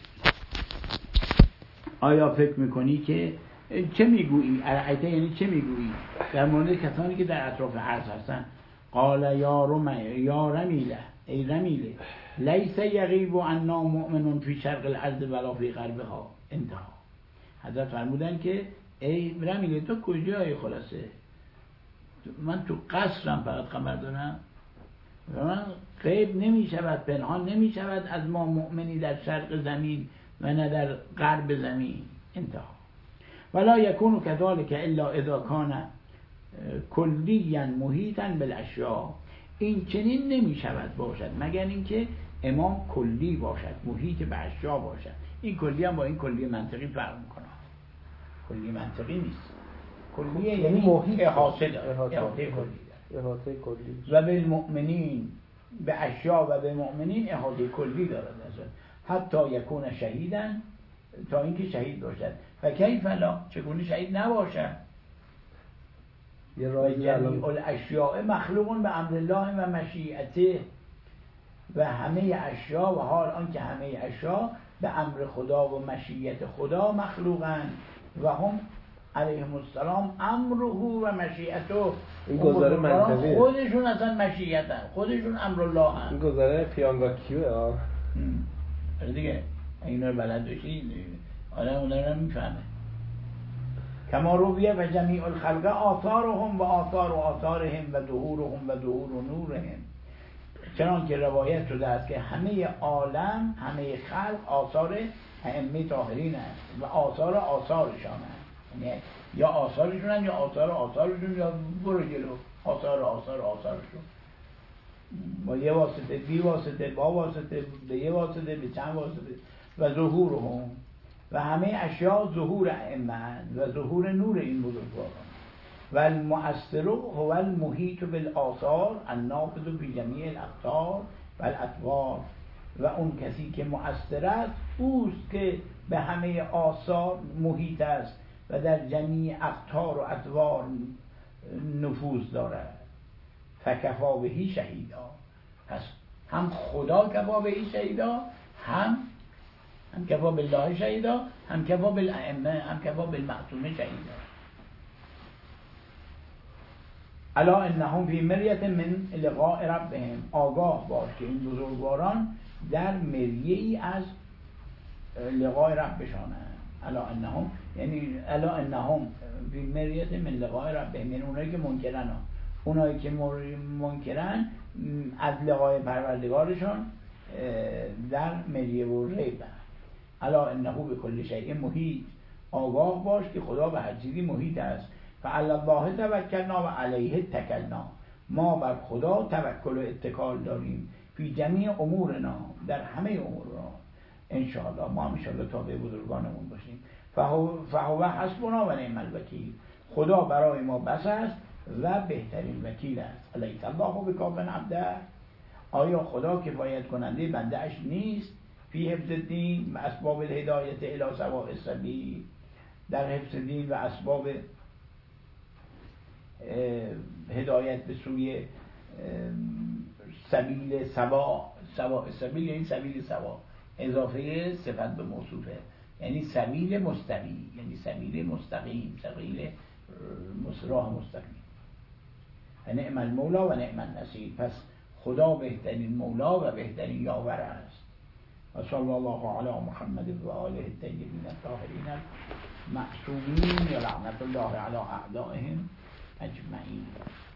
آیا فکر میکنی که چه میگویی؟ ارعیته یعنی چه میگویی در مورد کسانی که در اطراف عرض هستن؟ قال یا رمیله، ای رمیله، لیس یغیب عنا مؤمن فی شرق الارض ولا فی غربها. انتها. حضرت فرمودن که ای رمیله تو کجایی؟ خلاصه من تو قصرم فقط خبر دارم، من غیب نمی شود، پنهان نمی شود از ما مؤمنی در شرق زمین و نه در غرب زمین. انتها. ولا یکون کذالک الا اذا کان کلیا محیطا بالاشیاء، این چنین نمی شود باشد مگر اینکه امام کلی باشد، محیط به اشیا باشد. این کلی هم با این کلی منطقی فرق میکنه. کلی منطقی نیست، کلی یعنی محیط احاطه داره، احاطه کلی داره. و به المؤمنین، به اشیا و به مؤمنین احاطه کلی دارد، حتی یکون شهیدن، تا اینکه شهید باشد. و کیف لا، چگونه شهید نباشد؟ و جمیع الاشیاء مخلوق به امر الله و مشیئته، و همه اشیا و حال آنکه همه اشیا به امر خدا و مشیت خدا مخلوقند و هم علیهم السلام امره و مشیئته. این گزاره منطقیه، خودشون اصلا مشیئتن، خودشون امر الله هست. این گزاره پیانگاکیوه دیگه اینا رو بلد باشید آدم اونا رو میفهمه. کما رویه و جمیع الخلق آثارهم و آثارهم و ظهورهم و ظهور نورهم، چنان که روایت شده است که همه عالم، همه خلق آثار ائمه طاهرین است و آثارشان است. یعنی یا آثارشون است یا آثارشون، یا برو جلو آثارشون با یه واسطه، بی واسطه، با واسطه، به یه واسطه، به چند واسطه. و ظهورهم، و همه اشیاء ظهور ائمه و ظهور نور این بزرگواران. و المؤثر هو المحیط بالآثار النافذ فی جمیع الاقطار و الاطوار، و اون کسی که مؤثر است اوست که به همه آثار محیط است و در جمیع اقطار و اطوار نفوذ دارد. فکفا بهی شهیدا، پس هم خدا کفا بهی شهیدا، هم کفا بالله شهیدا، هم کفا بالائمه، هم کفا بالمعصومه شهیدا. الا انهم فی مریت من لقاء ربهم، آگاه باش که این بزرگواران در مریه‌ای از لقاء ربشانند. الا انهم یعنی الا انهم فی مریت من لقاء ربهم، یعنی اونایی که منکرن، اونایی که منکرن از لقاء پروردگارشان در مریه و ریب. الا انه به کل شیء محیط، آگاه باش که خدا به هر چیزی محیط است. فعلی الله توکلنا و علیه اتکلنا، ما بر خدا توکل و اتکال داریم. فی جمیع امورنا، در همه امورنا. انشاءالله ما هم انشاءالله تابع بزرگانمون باشیم. فهو حسبنا و نعم الوکیل، خدا برای ما بس است و بهترین وکیل است. الیس الله بکاف عبده، آیا خدا کفایت کننده بنده اش نیست؟ فی حفظ الدین و اسباب الهدایت الی سواء السبیل، در حفظ دین و اسباب هدایت به سوی سبیل سواء السبیل، یعنی سبیل سواء، اضافه صفت به موصوفه، یعنی سبیل مستقیم، یعنی سبیل مستقیم، سبیل راه مستقیم. و نعم المولا و نعم النصیر، پس خدا بهترین مولا و بهترین یاور است. و صلی الله علی محمد و آله الطیبین الطاهرین المعصومین و لعنت الله علی اعدائهم اجمعین.